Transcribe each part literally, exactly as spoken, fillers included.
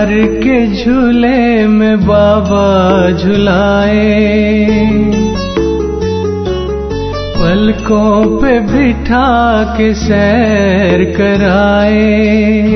प्यार के झूले में बाबा झुलाए, पलकों पे बिठा के सैर कराए।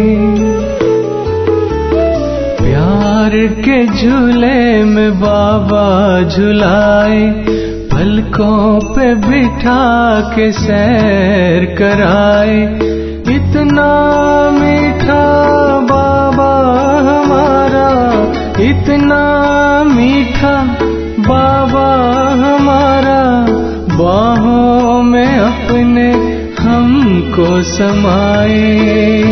प्यार के झूले में बाबा झुलाए, पलकों पे बिठा के सैर कराए। इतना मीठा बाबा हमारा, इतना मीठा बाबा हमारा, बाहों में अपने हमको समाए।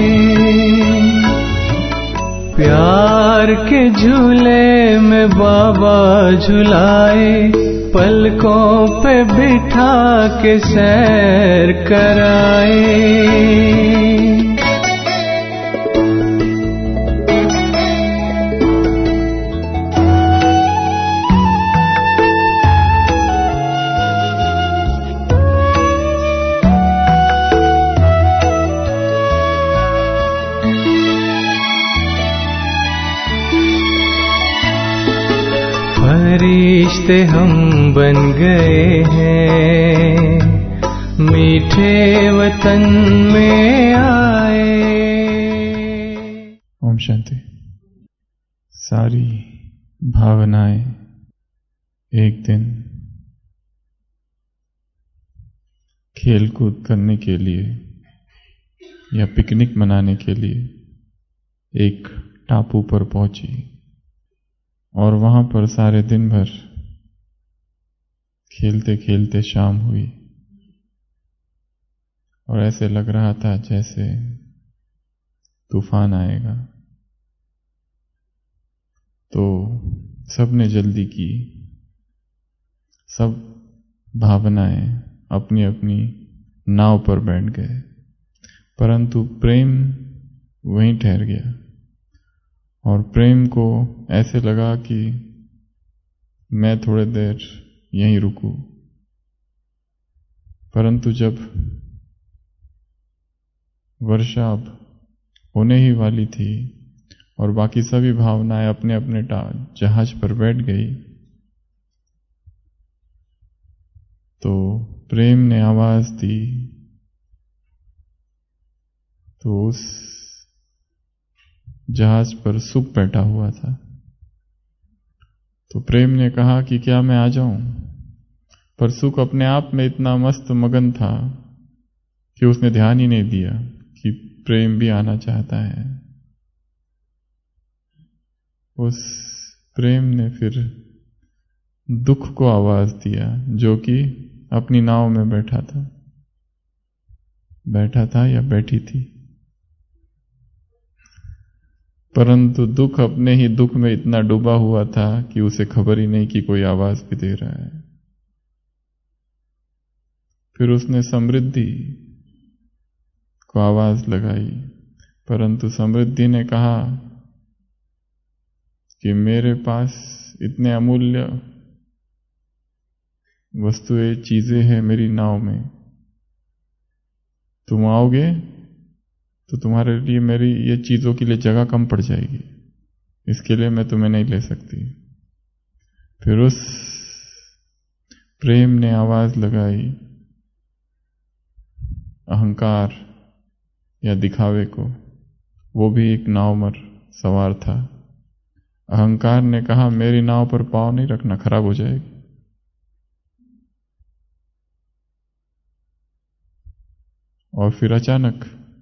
प्यार के झूले में बाबा झुलाए, पलकों पे बिठा के सैर कराए। फरिश्ते हम बन गए हैं, मीठे वतन में आए। ओम शांति। सारी भावनाएं एक दिन खेल कूद करने के लिए या पिकनिक मनाने के लिए एक टापू पर पहुंची और वहां पर सारे दिन भर खेलते खेलते शाम हुई और ऐसे लग रहा था जैसे तूफान आएगा। तो सबने जल्दी की, सब भावनाएं अपनी अपनी नाव पर बैठ गए, परंतु प्रेम वहीं ठहर गया। और प्रेम को ऐसे लगा कि मैं थोड़ी देर यहीं रुकूं, परंतु जब वर्षा अब होने ही वाली थी और बाकी सभी भावनाएं अपने अपने जहाज पर बैठ गई, तो प्रेम ने आवाज दी। तो उस जहाज पर सुख बैठा हुआ था। तो प्रेम ने कहा कि क्या मैं आ जाऊं, पर सुख अपने आप में इतना मस्त मगन था कि उसने ध्यान ही नहीं दिया कि प्रेम भी आना चाहता है। उस प्रेम ने फिर दुख को आवाज दिया, जो कि अपनी नाव में बैठा था बैठा था या बैठी थी, परंतु दुख अपने ही दुख में इतना डूबा हुआ था कि उसे खबर ही नहीं कि कोई आवाज भी दे रहा है। फिर उसने समृद्धि को आवाज लगाई, परंतु समृद्धि ने कहा कि मेरे पास इतने अमूल्य वस्तुएं चीजें हैं मेरी नाव में, तुम आओगे तो तुम्हारे लिए मेरी ये चीजों के लिए जगह कम पड़ जाएगी, इसके लिए मैं तुम्हें नहीं ले सकती। फिर उस प्रेम ने आवाज लगाई अहंकार या दिखावे को, वो भी एक नाव पर सवार था। अहंकार ने कहा मेरी नाव पर पाँव नहीं रखना, खराब हो जाएगी। और फिर अचानक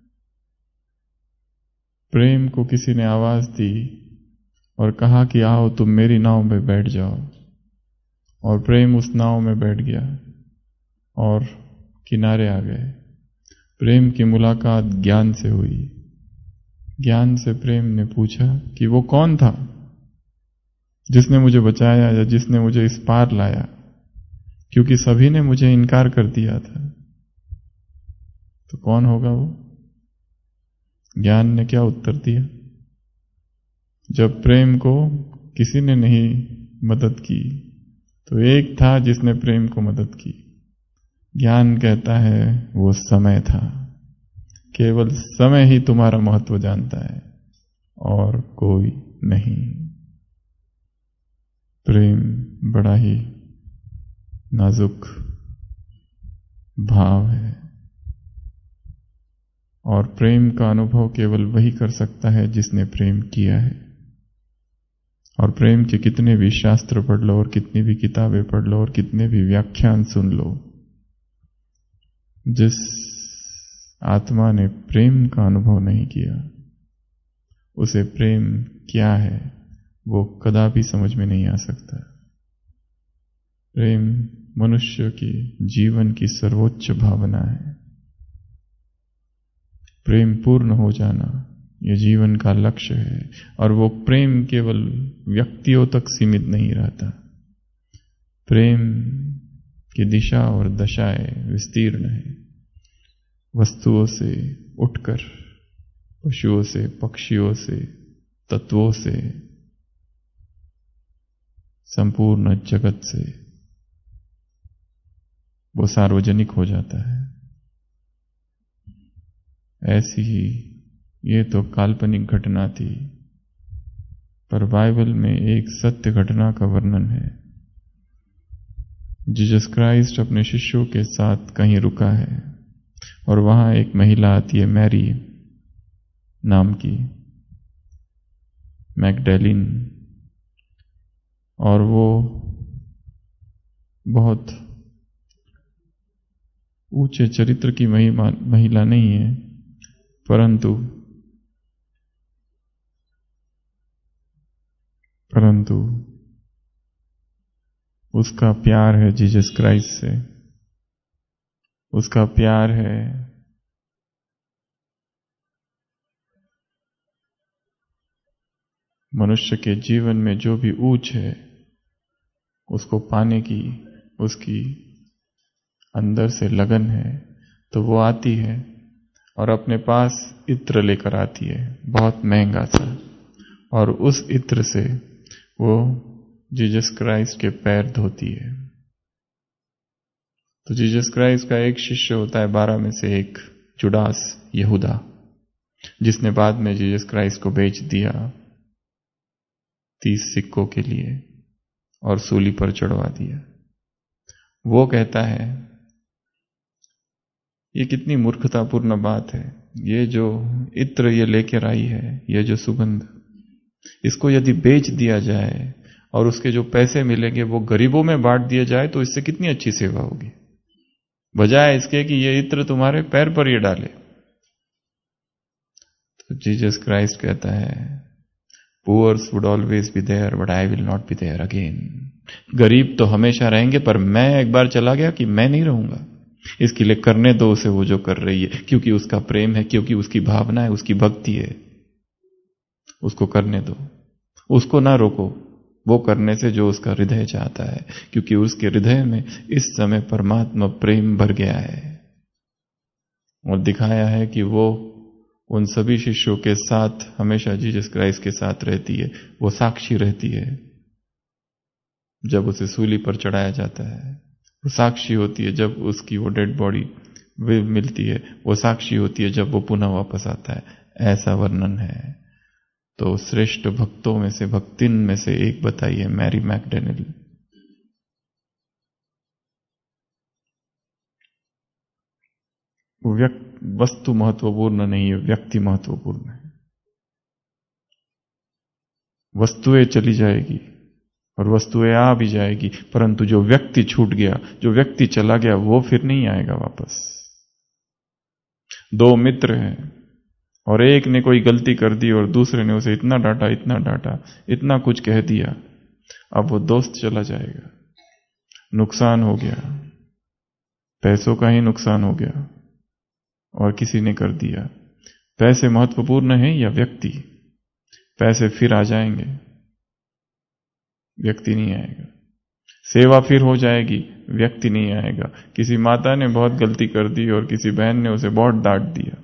प्रेम को किसी ने आवाज दी और कहा कि आओ तुम मेरी नाव में बैठ जाओ। और प्रेम उस नाव में बैठ गया और किनारे आ गए। प्रेम की मुलाकात ज्ञान से हुई। ज्ञान से प्रेम ने पूछा कि वो कौन था जिसने मुझे बचाया या जिसने मुझे इस पार लाया, क्योंकि सभी ने मुझे इनकार कर दिया था। तो कौन होगा वो? ज्ञान ने क्या उत्तर दिया? जब प्रेम को किसी ने नहीं मदद की तो एक था जिसने प्रेम को मदद की। ज्ञान कहता है वो समय था, केवल समय ही तुम्हारा महत्व जानता है और कोई नहीं। प्रेम बड़ा ही नाजुक भाव है और प्रेम का अनुभव केवल वही कर सकता है जिसने प्रेम किया है। और प्रेम के कितने भी शास्त्र पढ़ लो और कितनी भी किताबें पढ़ लो और कितने भी व्याख्यान सुन लो, जिस आत्मा ने प्रेम का अनुभव नहीं किया उसे प्रेम क्या है वो कदापि समझ में नहीं आ सकता। प्रेम मनुष्य की जीवन की सर्वोच्च भावना है। प्रेम पूर्ण हो जाना ये जीवन का लक्ष्य है। और वो प्रेम केवल व्यक्तियों तक सीमित नहीं रहता। प्रेम की दिशा और दशाएं विस्तीर्ण है। वस्तुओं से उठकर पशुओं से, पक्षियों से, तत्वों से, संपूर्ण जगत से वो सार्वजनिक हो जाता है। ऐसी ही ये तो काल्पनिक घटना थी, पर बाइबल में एक सत्य घटना का वर्णन है। जीसस क्राइस्ट अपने शिष्यों के साथ कहीं रुका है और वहां एक महिला आती है, मैरी नाम की, मैगडैलिन, और वो बहुत ऊंचे चरित्र की महिला नहीं है, परंतु परंतु उसका प्यार है जीसस क्राइस्ट से। उसका प्यार है मनुष्य के जीवन में जो भी ऊंच है उसको पाने की उसकी अंदर से लगन है। तो वो आती है और अपने पास इत्र लेकर आती है, बहुत महंगा सा, और उस इत्र से वो जीसस क्राइस्ट के पैर धोती है। तो जीसस क्राइस्ट का एक शिष्य होता है, बारह में से एक, जुडास यहूदा, जिसने बाद में जीसस क्राइस्ट को बेच दिया तीस सिक्कों के लिए और सूली पर चढ़वा दिया। वो कहता है ये कितनी मूर्खतापूर्ण बात है, ये जो इत्र ये लेकर आई है, ये जो सुगंध, इसको यदि बेच दिया जाए और उसके जो पैसे मिलेंगे वो गरीबों में बांट दिया जाए तो इससे कितनी अच्छी सेवा होगी, बजाय इसके कि ये इत्र तुम्हारे पैर पर ये डाले। तो जीसस क्राइस्ट कहता है, poors would always be there but I will not be there again. गरीब तो हमेशा रहेंगे पर मैं एक बार चला गया कि मैं नहीं रहूंगा। इसके लिए करने दो उसे वो जो कर रही है, क्योंकि उसका प्रेम है, क्योंकि उसकी भावना है, उसकी भक्ति है। उसको करने दो, उसको ना रोको वो करने से जो उसका हृदय चाहता है, क्योंकि उसके हृदय में इस समय परमात्मा प्रेम भर गया है। और दिखाया है कि वो उन सभी शिष्यों के साथ हमेशा जीसस क्राइस्ट के साथ रहती है। वो साक्षी रहती है जब उसे सूली पर चढ़ाया जाता है, वो साक्षी होती है जब उसकी वो डेड बॉडी मिलती है, वो साक्षी होती है जब वो पुनः वापस आता है। ऐसा वर्णन है। तो श्रेष्ठ भक्तों में से, भक्तिन में से एक बताइए, मैरी मैगडैलिन। वस्तु महत्वपूर्ण नहीं है, व्यक्ति महत्वपूर्ण है। वस्तुएं चली जाएगी और वस्तुएं आ भी जाएगी, परंतु जो व्यक्ति छूट गया, जो व्यक्ति चला गया, वो फिर नहीं आएगा वापस। दो मित्र हैं और एक ने कोई गलती कर दी और दूसरे ने उसे इतना डांटा, इतना डांटा, इतना कुछ कह दिया, अब वो दोस्त चला जाएगा। नुकसान हो गया, पैसों का ही नुकसान हो गया और किसी ने कर दिया। पैसे महत्वपूर्ण हैं या व्यक्ति? पैसे फिर आ जाएंगे, व्यक्ति नहीं आएगा। सेवा फिर हो जाएगी, व्यक्ति नहीं आएगा। किसी माता ने बहुत गलती कर दी और किसी बहन ने उसे बहुत डांट दिया,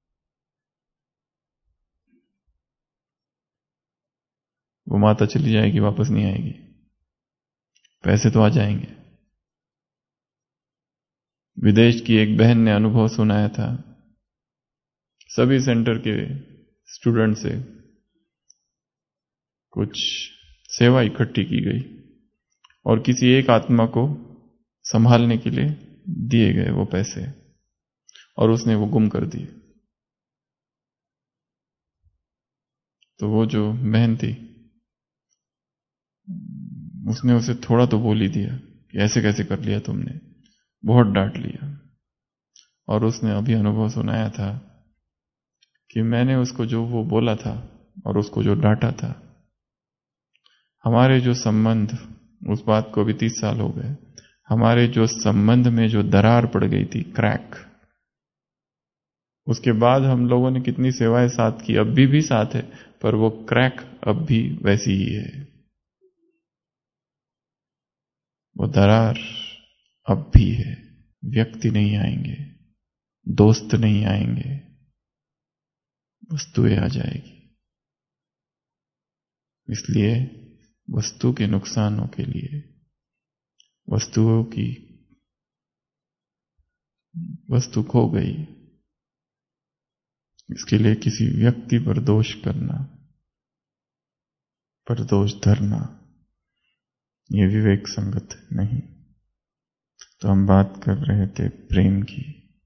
वो माता चली जाएगी, वापस नहीं आएगी। पैसे तो आ जाएंगे। विदेश की एक बहन ने अनुभव सुनाया था सभी सेंटर के स्टूडेंट से कुछ सेवा इकट्ठी की गई और किसी एक आत्मा को संभालने के लिए दिए गए वो पैसे, और उसने वो गुम कर दिए। तो वो जो बहन थी उसने उसे थोड़ा तो बोल ही दिया कि ऐसे कैसे कर लिया तुमने, बहुत डांट लिया। और उसने अभी अनुभव सुनाया था कि मैंने उसको जो वो बोला था और उसको जो डांटा था, हमारे जो संबंध, उस बात को भी तीस साल हो गए, हमारे जो संबंध में जो दरार पड़ गई थी, क्रैक, उसके बाद हम लोगों ने कितनी सेवाएं साथ की, अब भी भी साथ है, पर वो क्रैक अब भी वैसी ही है। वो दरार अब भी है। व्यक्ति नहीं आएंगे, दोस्त नहीं आएंगे, वस्तुएं आ जाएगी। इसलिए वस्तु के नुकसानों के लिए, वस्तुओं की वस्तु खो गई, इसके लिए किसी व्यक्ति पर दोष करना, पर दोष धरना, ये विवेक संगत नहीं। तो हम बात कर रहे थे प्रेम की।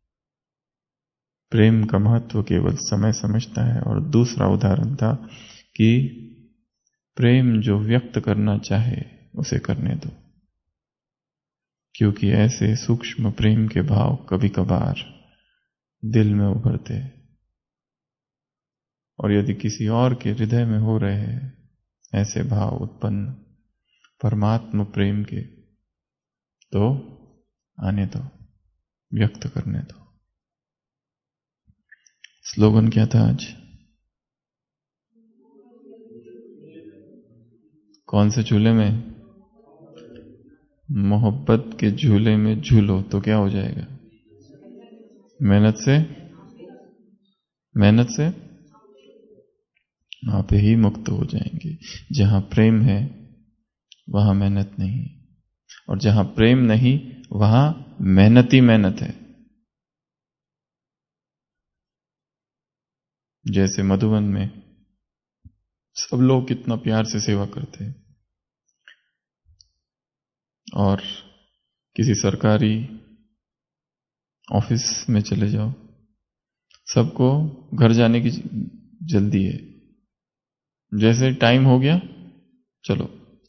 प्रेम का महत्व केवल समय समझता है। और दूसरा उदाहरण था कि प्रेम जो व्यक्त करना चाहे उसे करने दो, क्योंकि ऐसे सूक्ष्म प्रेम के भाव कभी कभार दिल में उभरते, और यदि किसी और के हृदय में हो रहे हैं ऐसे भाव उत्पन्न परमात्म प्रेम के, तो आने दो, व्यक्त करने दो। स्लोगन क्या था आज? कौन से झूले में? मोहब्बत के झूले में झूलो तो क्या हो जाएगा? मेहनत से मेहनत से आप ही मुक्त हो जाएंगे। जहां प्रेम है वहां मेहनत नहीं, और जहां प्रेम नहीं वहां मेहनत ही मेहनत है। जैसे मधुबन में सब लोग कितना प्यार से सेवा करते हैं, और किसी सरकारी ऑफिस में चले जाओ, सबको घर जाने की जल्दी है। जैसे टाइम हो गया चलो,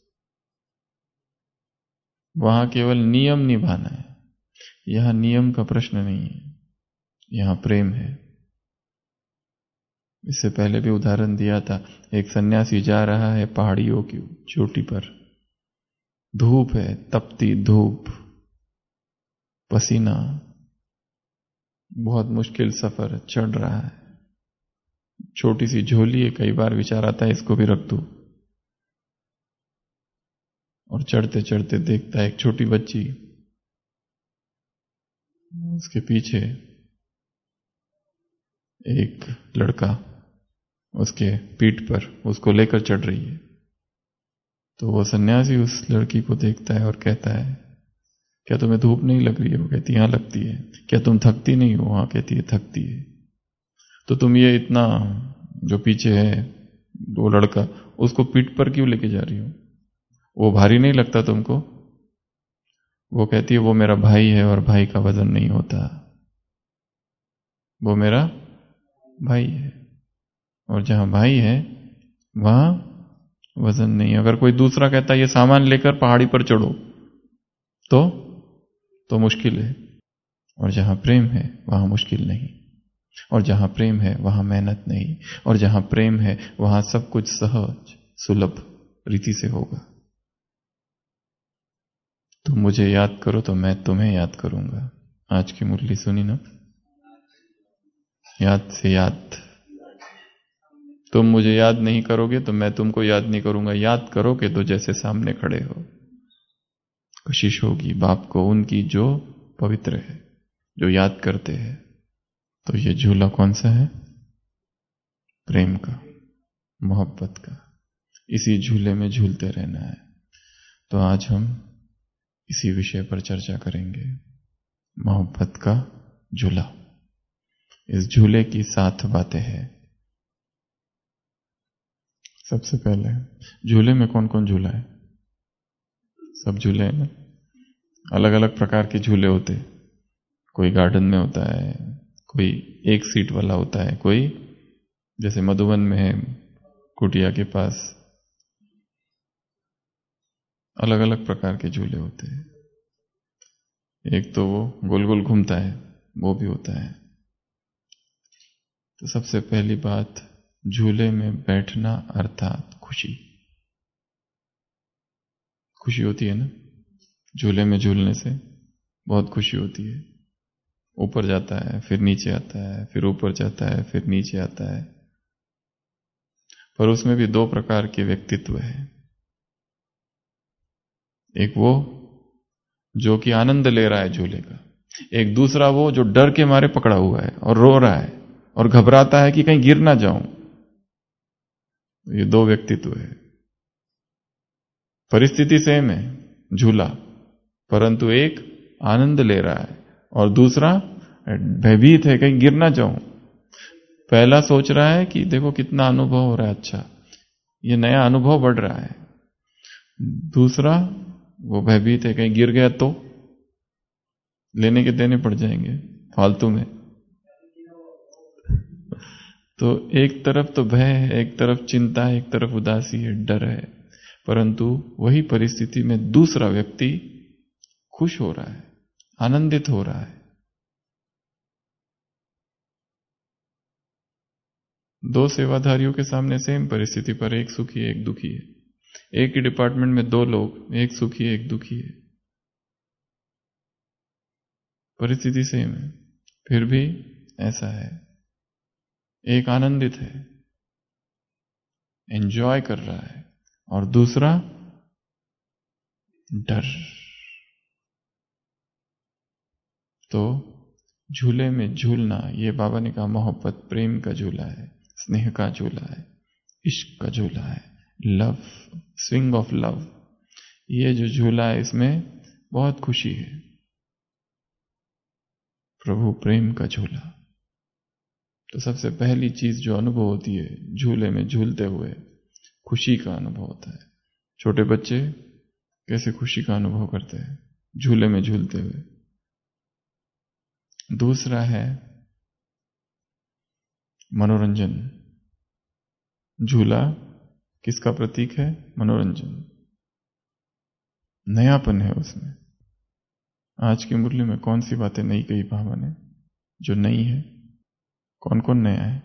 वहां केवल नियम निभाना है। यहां नियम का प्रश्न नहीं है, यहां प्रेम है। इससे पहले भी उदाहरण दिया था, एक सन्यासी जा रहा है पहाड़ियों की चोटी पर, धूप है, तपती धूप, पसीना, बहुत मुश्किल सफर चढ़ रहा है, छोटी सी झोली है, कई बार विचार आता है इसको भी रख दूं, और चढ़ते चढ़ते देखता है एक छोटी बच्ची, उसके पीछे एक लड़का उसके पीठ पर उसको लेकर चढ़ रही है। तो वो सन्यासी उस लड़की को देखता है और कहता है, क्या तुम्हें धूप नहीं लग रही है? वो कहती है हाँ लगती है। क्या तुम थकती नहीं हो? हाँ कहती है थकती है। तो तुम ये इतना जो पीछे है वो लड़का, उसको पीठ पर क्यों लेके जा रही हो? वो भारी नहीं लगता तुमको? वो कहती है वो मेरा भाई है और भाई का वजन नहीं होता, वो मेरा भाई है, और जहां भाई है वहां वजन नहीं। अगर कोई दूसरा कहता है ये सामान लेकर पहाड़ी पर चढ़ो, तो तो मुश्किल है। और जहां प्रेम है वहां मुश्किल नहीं, और जहां प्रेम है वहां मेहनत नहीं, और जहां प्रेम है वहां सब कुछ सहज सुलभ रीति से होगा। तुम मुझे याद करो तो मैं तुम्हें याद करूंगा। आज की मुरली सुनी ना? याद से याद। तुम मुझे याद नहीं करोगे तो मैं तुमको याद नहीं करूंगा। याद करोगे तो जैसे सामने खड़े हो। कोशिश होगी बाप को उनकी जो पवित्र है, जो याद करते हैं। तो ये झूला कौन सा है? प्रेम का, मोहब्बत का। इसी झूले में झूलते रहना है। तो आज हम इसी विषय पर चर्चा करेंगे, मोहब्बत का झूला। इस झूले की सात बातें हैं। सबसे पहले झूले में कौन कौन झूला है? सब झूले हैं ना। अलग अलग प्रकार के झूले होते हैं। कोई गार्डन में होता है, कोई एक सीट वाला होता है, कोई जैसे मधुबन में है कुटिया के पास, अलग अलग प्रकार के झूले होते हैं। एक तो वो गोल गोल घूमता है, वो भी होता है। तो सबसे पहली बात, झूले में बैठना अर्थात खुशी। खुशी होती है ना झूले में झूलने से, बहुत खुशी होती है। ऊपर जाता है, फिर नीचे आता है, फिर ऊपर जाता है, फिर नीचे आता है। पर उसमें भी दो प्रकार के व्यक्तित्व हैं। एक वो जो कि आनंद ले रहा है झूले का, एक दूसरा वो जो डर के मारे पकड़ा हुआ है और रो रहा है और घबराता है कि कहीं गिर ना जाऊं। ये दो व्यक्तित्व है। परिस्थिति सेम है, झूला, परंतु एक आनंद ले रहा है और दूसरा भयभीत है कहीं गिर ना जाऊं। पहला सोच रहा है कि देखो कितना अनुभव हो रहा है, अच्छा ये नया अनुभव बढ़ रहा है। दूसरा वो भयभीत है कहीं गिर गया तो लेने के देने पड़ जाएंगे फालतू में। तो एक तरफ तो भय है, एक तरफ चिंता है, एक तरफ उदासी है, डर है, परंतु वही परिस्थिति में दूसरा व्यक्ति खुश हो रहा है, आनंदित हो रहा है। दो सेवाधारियों के सामने सेम परिस्थिति पर एक सुखी है, एक दुखी है। एक ही डिपार्टमेंट में दो लोग, एक सुखी है, एक दुखी है, परिस्थिति सेम है, फिर भी ऐसा है। एक आनंदित है, एंजॉय कर रहा है, और दूसरा डर। तो झूले में झूलना, ये बाबा ने कहा मोहब्बत प्रेम का झूला है, स्नेह का झूला है, इश्क का झूला है, लव, स्विंग ऑफ लव। ये जो झूला है इसमें बहुत खुशी है, प्रभु प्रेम का झूला। तो सबसे पहली चीज जो अनुभव होती है झूले में झूलते हुए, खुशी का अनुभव होता है। छोटे बच्चे कैसे खुशी का अनुभव करते हैं झूले में झूलते हुए। दूसरा है मनोरंजन। झूला किसका प्रतीक है? मनोरंजन, नयापन है उसमें। आज की मुरली में कौन सी बातें नई कही बाबा ने जो नई है? कौन कौन नया है?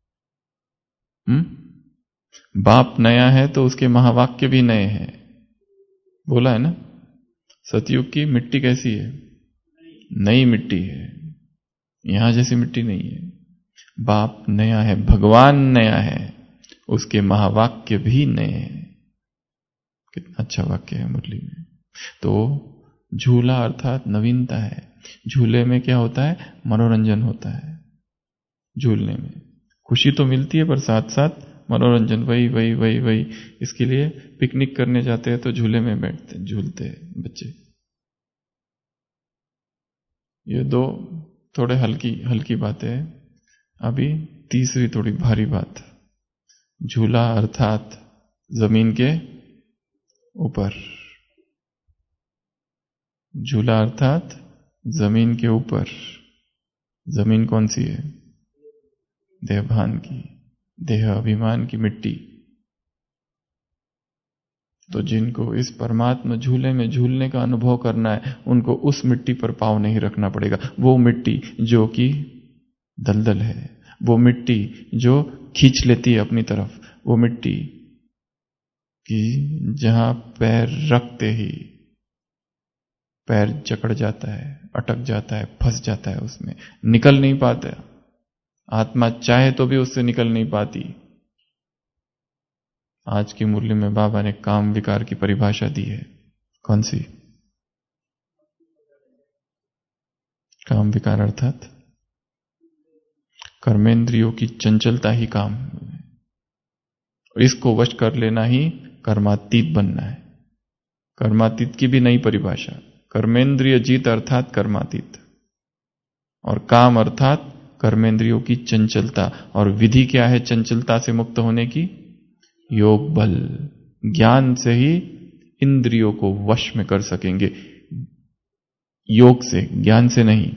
हम्म बाप नया है तो उसके महावाक्य भी नए हैं। बोला है ना, सतयुग की मिट्टी कैसी है? नई मिट्टी है, यहां जैसी मिट्टी नहीं है। बाप नया है, भगवान नया है, उसके महावाक्य भी नए हैं। कितना अच्छा वाक्य है मुरली में। तो झूला अर्थात नवीनता है। झूले में क्या होता है? मनोरंजन होता है। झूलने में खुशी तो मिलती है, पर साथ साथ मनोरंजन, वही वही वही वही इसके लिए पिकनिक करने जाते हैं तो झूले में बैठते हैं, झूलते हैं बच्चे। ये दो थोड़े हल्की हल्की बातें हैं। अभी तीसरी थोड़ी भारी बात, झूला अर्थात जमीन के ऊपर। झूला अर्थात जमीन के ऊपर। जमीन कौन सी है? देहभान की, देह अभिमान की मिट्टी। तो जिनको इस परमात्मा झूले में झूलने का अनुभव करना है, उनको उस मिट्टी पर पांव नहीं रखना पड़ेगा। वो मिट्टी जो कि दलदल है, वो मिट्टी जो खींच लेती है अपनी तरफ, वो मिट्टी कि जहां पैर रखते ही पैर जकड़ जाता है, अटक जाता है, फंस जाता है, उसमें निकल नहीं पाता। आत्मा चाहे तो भी उससे निकल नहीं पाती। आज की मुरली में बाबा ने काम विकार की परिभाषा दी है। कौन सी? काम विकार अर्थात कर्मेंद्रियों की चंचलता ही काम, इसको वश कर लेना ही कर्मातीत बनना है। कर्मातीत की भी नई परिभाषा, कर्मेंद्रिय जीत अर्थात कर्मातीत, और काम अर्थात कर्मेंद्रियों की चंचलता। और विधि क्या है चंचलता से मुक्त होने की? योग बल, ज्ञान से ही इंद्रियों को वश में कर सकेंगे, योग से, ज्ञान से नहीं।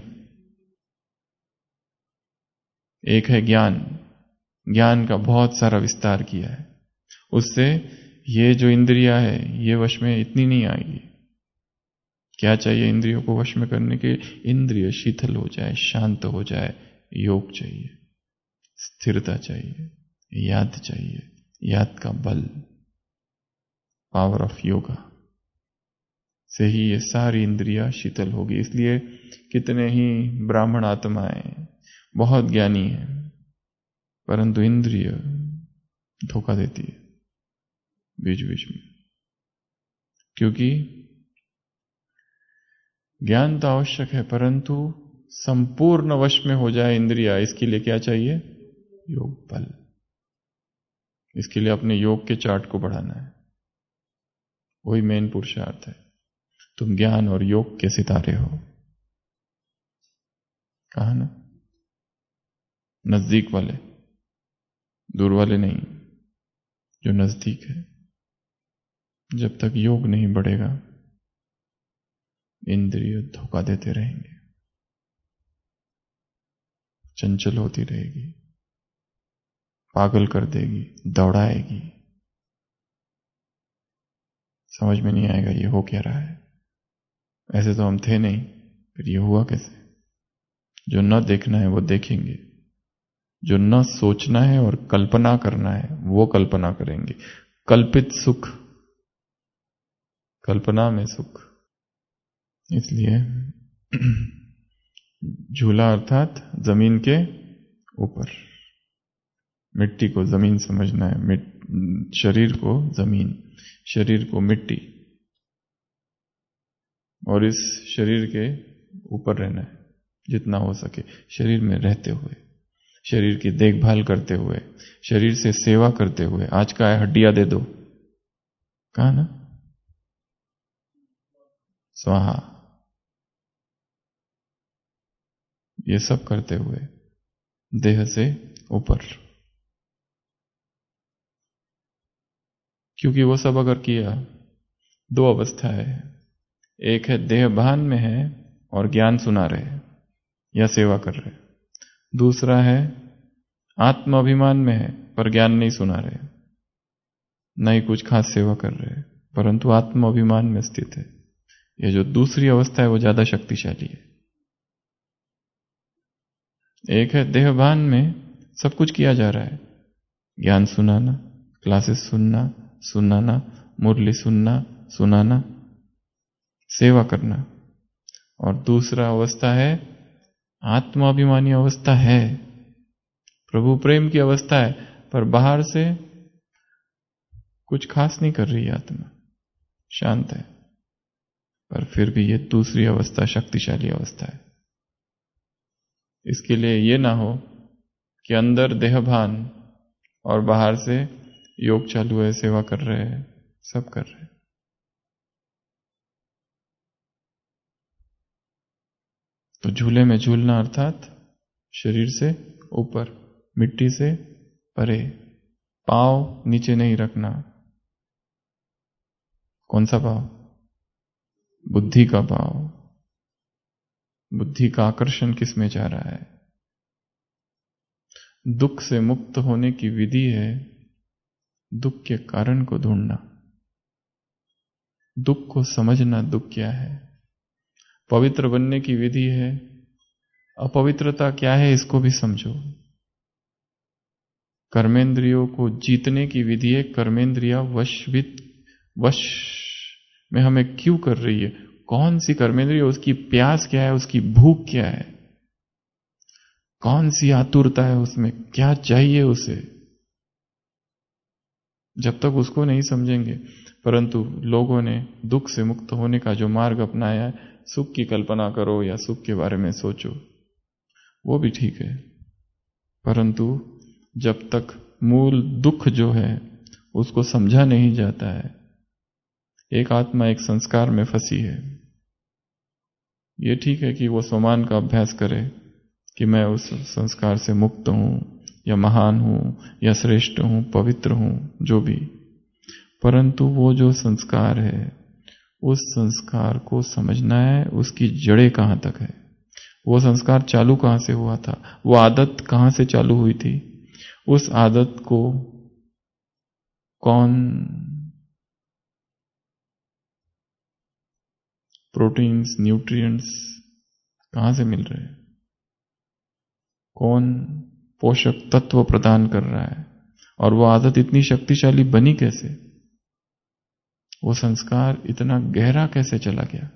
एक है ज्ञान, ज्ञान का बहुत सारा विस्तार किया है, उससे ये जो इंद्रियां है ये वश में इतनी नहीं आएगी। क्या चाहिए इंद्रियों को वश में करने के? इंद्रिय शीतल हो जाए, शांत हो जाए। योग चाहिए, स्थिरता चाहिए, याद चाहिए, याद का बल, पावर ऑफ योगा से ही ये सारी इंद्रियां शीतल होगी। इसलिए कितने ही ब्राह्मण आत्माएं बहुत ज्ञानी हैं, परंतु इंद्रिय धोखा देती है बीच बीच में, क्योंकि ज्ञान तो आवश्यक है, परंतु संपूर्ण वश में हो जाए इंद्रिया, इसके लिए क्या चाहिए? योग बल। इसके लिए अपने योग के चार्ट को बढ़ाना है, वही मेन पुरुषार्थ है। तुम ज्ञान और योग के सितारे हो, कहा ना, नजदीक वाले, दूर वाले नहीं, जो नजदीक है। जब तक योग नहीं बढ़ेगा इंद्रिय धोखा देते रहेंगे, चंचल होती रहेगी, पागल कर देगी, दौड़ाएगी, समझ में नहीं आएगा ये हो क्या रहा है। ऐसे तो हम थे नहीं, फिर ये हुआ कैसे? जो न देखना है वो देखेंगे, जो न सोचना है और कल्पना करना है वो कल्पना करेंगे। कल्पित सुख, कल्पना में सुख। इसलिए झूला अर्थात जमीन के ऊपर, मिट्टी को जमीन समझना है, शरीर को जमीन, शरीर को मिट्टी, और इस शरीर के ऊपर रहना है जितना हो सके, शरीर में रहते हुए, शरीर की देखभाल करते हुए, शरीर से सेवा करते हुए। आज का है हड्डियां दे दो, कहा ना, स्वाहा, ये सब करते हुए देह से ऊपर, क्योंकि वो सब अगर किया, दो अवस्था है, एक है देह भान में है और ज्ञान सुना रहे या सेवा कर रहे, दूसरा है आत्म अभिमान में है पर ज्ञान नहीं सुना रहे, नहीं कुछ खास सेवा कर रहे, परंतु आत्म अभिमान में स्थित है। ये जो दूसरी अवस्था है वो ज्यादा शक्तिशाली है। एक है देह भान में सब कुछ किया जा रहा है, ज्ञान सुनाना, क्लासेस सुनना, सुनाना, मुरली सुनना, सुनाना, सेवा करना, और दूसरा अवस्था है आत्माभिमानी अवस्था है, प्रभु प्रेम की अवस्था है, पर बाहर से कुछ खास नहीं कर रही आत्मा, शांत है, पर फिर भी ये दूसरी अवस्था शक्तिशाली अवस्था है। इसके लिए ये ना हो कि अंदर देहभान और बाहर से योग चालू है, सेवा कर रहे हैं, सब कर रहे हैं। तो झूले में झूलना अर्थात शरीर से ऊपर, मिट्टी से परे, पांव नीचे नहीं रखना। कौन सा पांव? बुद्धि का पांव। बुद्धि का आकर्षण किस में जा रहा है? दुख से मुक्त होने की विधि है दुख के कारण को ढूंढना, दुख को समझना, दुख क्या है। पवित्र बनने की विधि है अपवित्रता क्या है इसको भी समझो। कर्मेंद्रियों को जीतने की विधि है कर्मेंद्रिया वशवित, वश में हमें क्यों कर रही है, कौन सी कर्मेंद्रिय, उसकी प्यास क्या है, उसकी भूख क्या है, कौन सी आतुरता है उसमें, क्या चाहिए उसे। जब तक उसको नहीं समझेंगे, परंतु लोगों ने दुख से मुक्त होने का जो मार्ग अपनाया है, सुख की कल्पना करो या सुख के बारे में सोचो, वो भी ठीक है, परंतु जब तक मूल दुख जो है उसको समझा नहीं जाता है, एक आत्मा एक संस्कार में फंसी है। ये ठीक है कि वो स्वमान का अभ्यास करे कि मैं उस संस्कार से मुक्त हूं, या महान हूं या श्रेष्ठ हूं, पवित्र हूं, जो भी, परंतु वो जो संस्कार है, उस संस्कार को समझना है, उसकी जड़ें कहां तक है, वो संस्कार चालू कहां से हुआ था, वो आदत कहां से चालू हुई थी, उस आदत को कौन प्रोटीन्स, न्यूट्रिएंट्स कहां से मिल रहे हैं, कौन पोषक तत्व प्रदान कर रहा है, और वो आदत इतनी शक्तिशाली बनी कैसे, वो संस्कार इतना गहरा कैसे चला गया,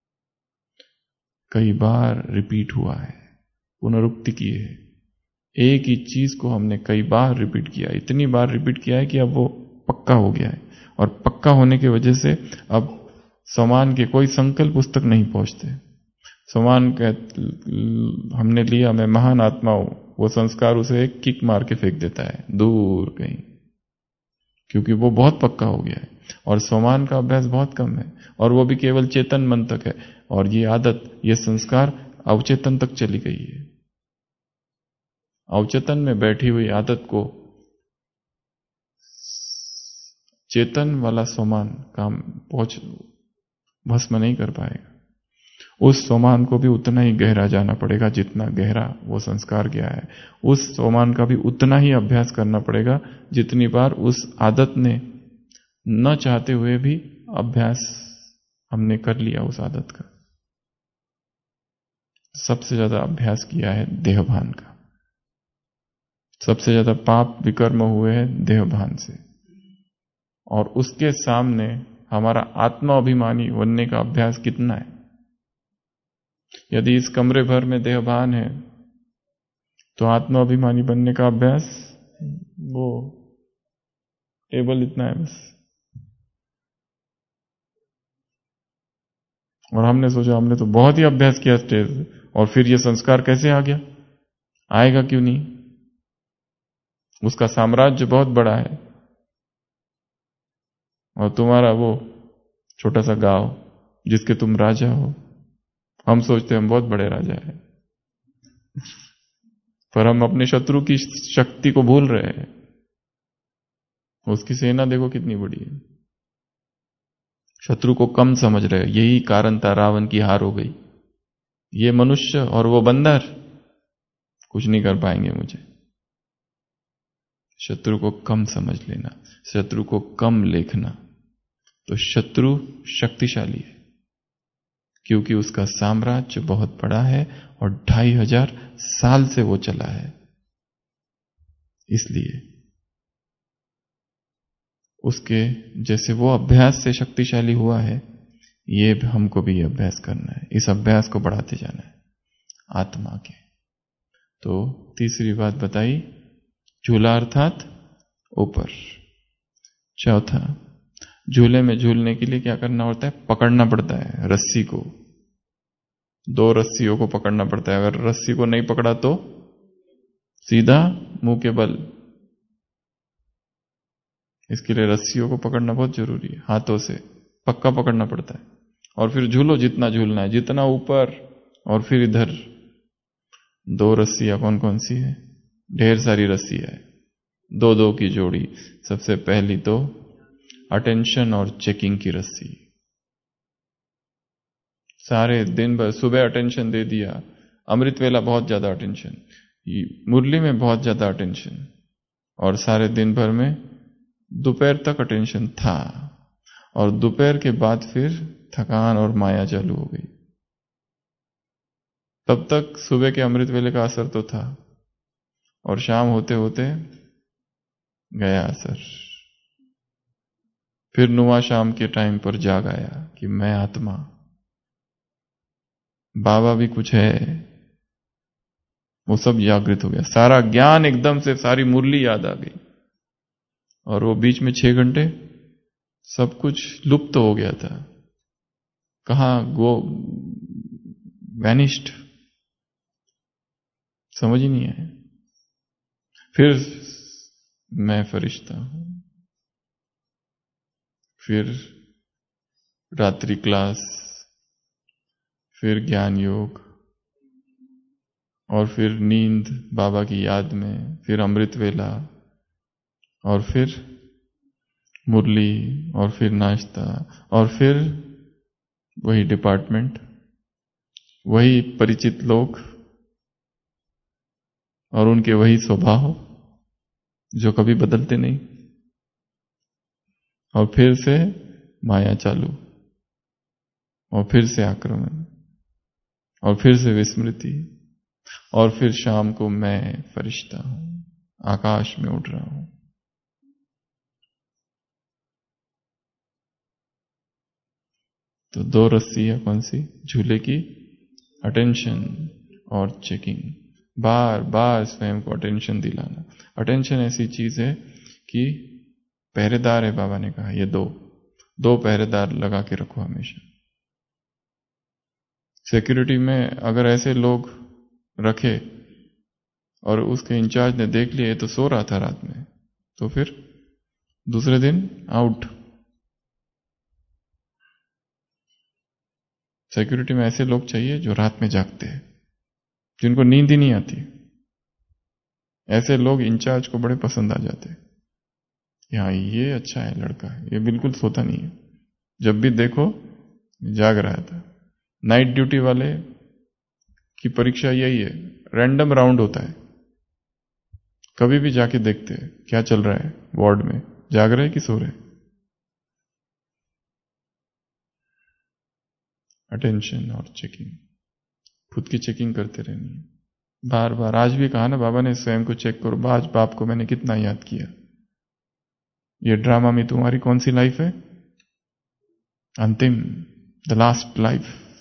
कई बार रिपीट हुआ है, पुनरुक्ति की है, एक ही चीज को हमने कई बार रिपीट किया, इतनी बार रिपीट किया है कि अब वो पक्का हो गया है, और पक्का होने की वजह से अब समान के कोई संकल्प उस तक नहीं पहुंचते। समान कह हमने लिया, मैं महान आत्मा हूं, वो संस्कार उसे एक किक मार के फेंक देता है दूर कहीं, क्योंकि वो बहुत पक्का हो गया है, और समान का अभ्यास बहुत कम है, और वो भी केवल चेतन मन तक है, और ये आदत, ये संस्कार अवचेतन तक चली गई है। अवचेतन में बैठी हुई आदत को चेतन वाला समान काम पहुंच भस्म नहीं कर पाएगा। उस सोमान को भी उतना ही गहरा जाना पड़ेगा जितना गहरा वो संस्कार गया है, उस सोमान का भी उतना ही अभ्यास करना पड़ेगा जितनी बार उस आदत ने न चाहते हुए भी अभ्यास हमने कर लिया उस आदत का। सबसे ज्यादा अभ्यास किया है देहभान का, सबसे ज्यादा पाप विकर्म हुए हैं देहभान से, और उसके सामने हमारा आत्माभिमानी बनने का अभ्यास कितना है। यदि इस कमरे भर में देहभान है तो आत्माभिमानी बनने का अभ्यास वो टेबल इतना है बस। और हमने सोचा हमने तो बहुत ही अभ्यास किया स्टेज, और फिर ये संस्कार कैसे आ गया, आएगा क्यों नहीं, उसका साम्राज्य बहुत बड़ा है और तुम्हारा वो छोटा सा गांव जिसके तुम राजा हो। हम सोचते हम बहुत बड़े राजा हैं, पर हम अपने शत्रु की शक्ति को भूल रहे हैं। उसकी सेना देखो कितनी बड़ी है, शत्रु को कम समझ रहे हैं। यही कारण था रावण की हार हो गई। ये मनुष्य और वो बंदर कुछ नहीं कर पाएंगे मुझे। शत्रु को कम समझ लेना, शत्रु को कम लेखना, तो शत्रु शक्तिशाली है क्योंकि उसका साम्राज्य बहुत बड़ा है और ढाई हजार साल से वो चला है। इसलिए उसके जैसे वो अभ्यास से शक्तिशाली हुआ है, ये हमको भी अभ्यास करना है, इस अभ्यास को बढ़ाते जाना है आत्मा के। तो तीसरी बात बताई, झूला अर्थात ऊपर। चौथा, झूले में झूलने के लिए क्या करना होता है, पकड़ना पड़ता है रस्सी को। दो रस्सियों को पकड़ना पड़ता है, अगर रस्सी को नहीं पकड़ा तो सीधा मुंह के बल। इसके लिए रस्सियों को पकड़ना बहुत जरूरी है, हाथों से पक्का पकड़ना पड़ता है। और फिर झूलो जितना झूलना है, जितना ऊपर और फिर इधर। दो रस्सियां कौन कौन सी है, ढेर सारी रस्सियां है, दो दो की जोड़ी। सबसे पहली तो अटेंशन और चेकिंग की रस्सी। सारे दिन भर सुबह अटेंशन दे दिया, अमृत वेला बहुत ज्यादा अटेंशन, मुरली में बहुत ज्यादा अटेंशन, और सारे दिन भर में दोपहर तक अटेंशन था, और दोपहर के बाद फिर थकान और माया चालू हो गई। तब तक सुबह के अमृत वेले का असर तो था, और शाम होते होते गया असर। फिर नुआ शाम के टाइम पर जाग आया कि मैं आत्मा, बाबा भी कुछ है, वो सब जागृत हो गया। सारा ज्ञान एकदम से, सारी मुरली याद आ गई, और वो बीच में छह घंटे सब कुछ लुप्त तो हो गया था। कहां गो वैनिश्ड, समझ ही नहीं आया। फिर मैं फरिश्ता हूं, फिर रात्रि क्लास, फिर ज्ञान योग, और फिर नींद बाबा की याद में, फिर अमृत वेला, और फिर मुरली, और फिर नाश्ता, और फिर वही डिपार्टमेंट, वही परिचित लोग और उनके वही स्वभाव जो कभी बदलते नहीं, और फिर से माया चालू, और फिर से आक्रमण, और फिर से विस्मृति, और फिर शाम को मैं फरिश्ता हूं, आकाश में उड़ रहा हूं। तो दो रस्सी है कौन सी? झूले की अटेंशन और चेकिंग। बार बार स्वयं को अटेंशन दिलाना। अटेंशन ऐसी चीज है कि पहरेदार है, बाबा ने कहा ये दो दो पहरेदार लगा के रखो हमेशा। सिक्योरिटी में अगर ऐसे लोग रखे और उसके इंचार्ज ने देख लिया तो सो रहा था रात में, तो फिर दूसरे दिन आउट। सिक्योरिटी में ऐसे लोग चाहिए जो रात में जागते हैं, जिनको नींद ही नहीं आती। ऐसे लोग इंचार्ज को बड़े पसंद आ जाते हैं। हाँ, ये अच्छा है लड़का, ये बिल्कुल सोता नहीं है, जब भी देखो जाग रहा था। नाइट ड्यूटी वाले की परीक्षा यही है, रैंडम राउंड होता है, कभी भी जाके देखते हैं क्या चल रहा है वार्ड में, जाग रहे कि सो रहे। अटेंशन और चेकिंग, खुद की चेकिंग करते रहनी है बार बार। आज भी कहा ना बाबा ने, स्वयं को चेक करो, आज बाप को मैंने कितना याद किया। ये ड्रामा में तुम्हारी कौन सी लाइफ है? अंतिम, द लास्ट लाइफ।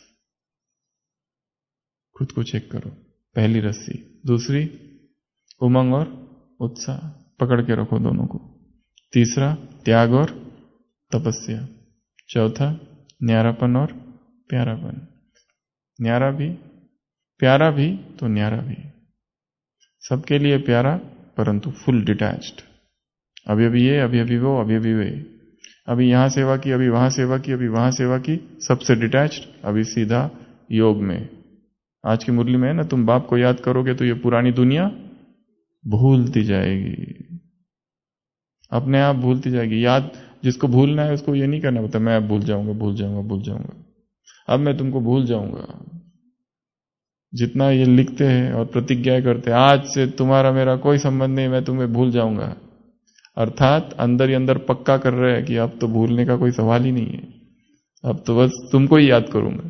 खुद को चेक करो। पहली रस्सी। दूसरी उमंग और उत्साह, पकड़ के रखो दोनों को। तीसरा त्याग और तपस्या। चौथा न्यारापन और प्यारापन। न्यारा भी, प्यारा भी तो न्यारा भी, सबके लिए प्यारा परंतु फुल डिटैच्ड। अभी अभी ये, अभी अभी वो, अभी अभी वे, अभी यहां सेवा की, अभी वहां सेवा की, अभी वहां सेवा की, सबसे डिटैच्ड। अभी सीधा योग में। आज की मुरली में है ना, तुम बाप को याद करोगे तो ये पुरानी दुनिया भूलती जाएगी, अपने आप भूलती जाएगी। याद जिसको भूलना है उसको ये नहीं करना पड़ता मैं अब भूल जाऊंगा भूल जाऊंगा भूल जाऊंगा, अब मैं तुमको भूल जाऊंगा। जितना ये लिखते हैं और प्रतिज्ञा करते हैं, आज से तुम्हारा मेरा कोई संबंध नहीं, मैं तुम्हें भूल जाऊंगा, अर्थात अंदर ही अंदर पक्का कर रहे हैं कि अब तो भूलने का कोई सवाल ही नहीं है, अब तो बस तुमको ही याद करूंगा।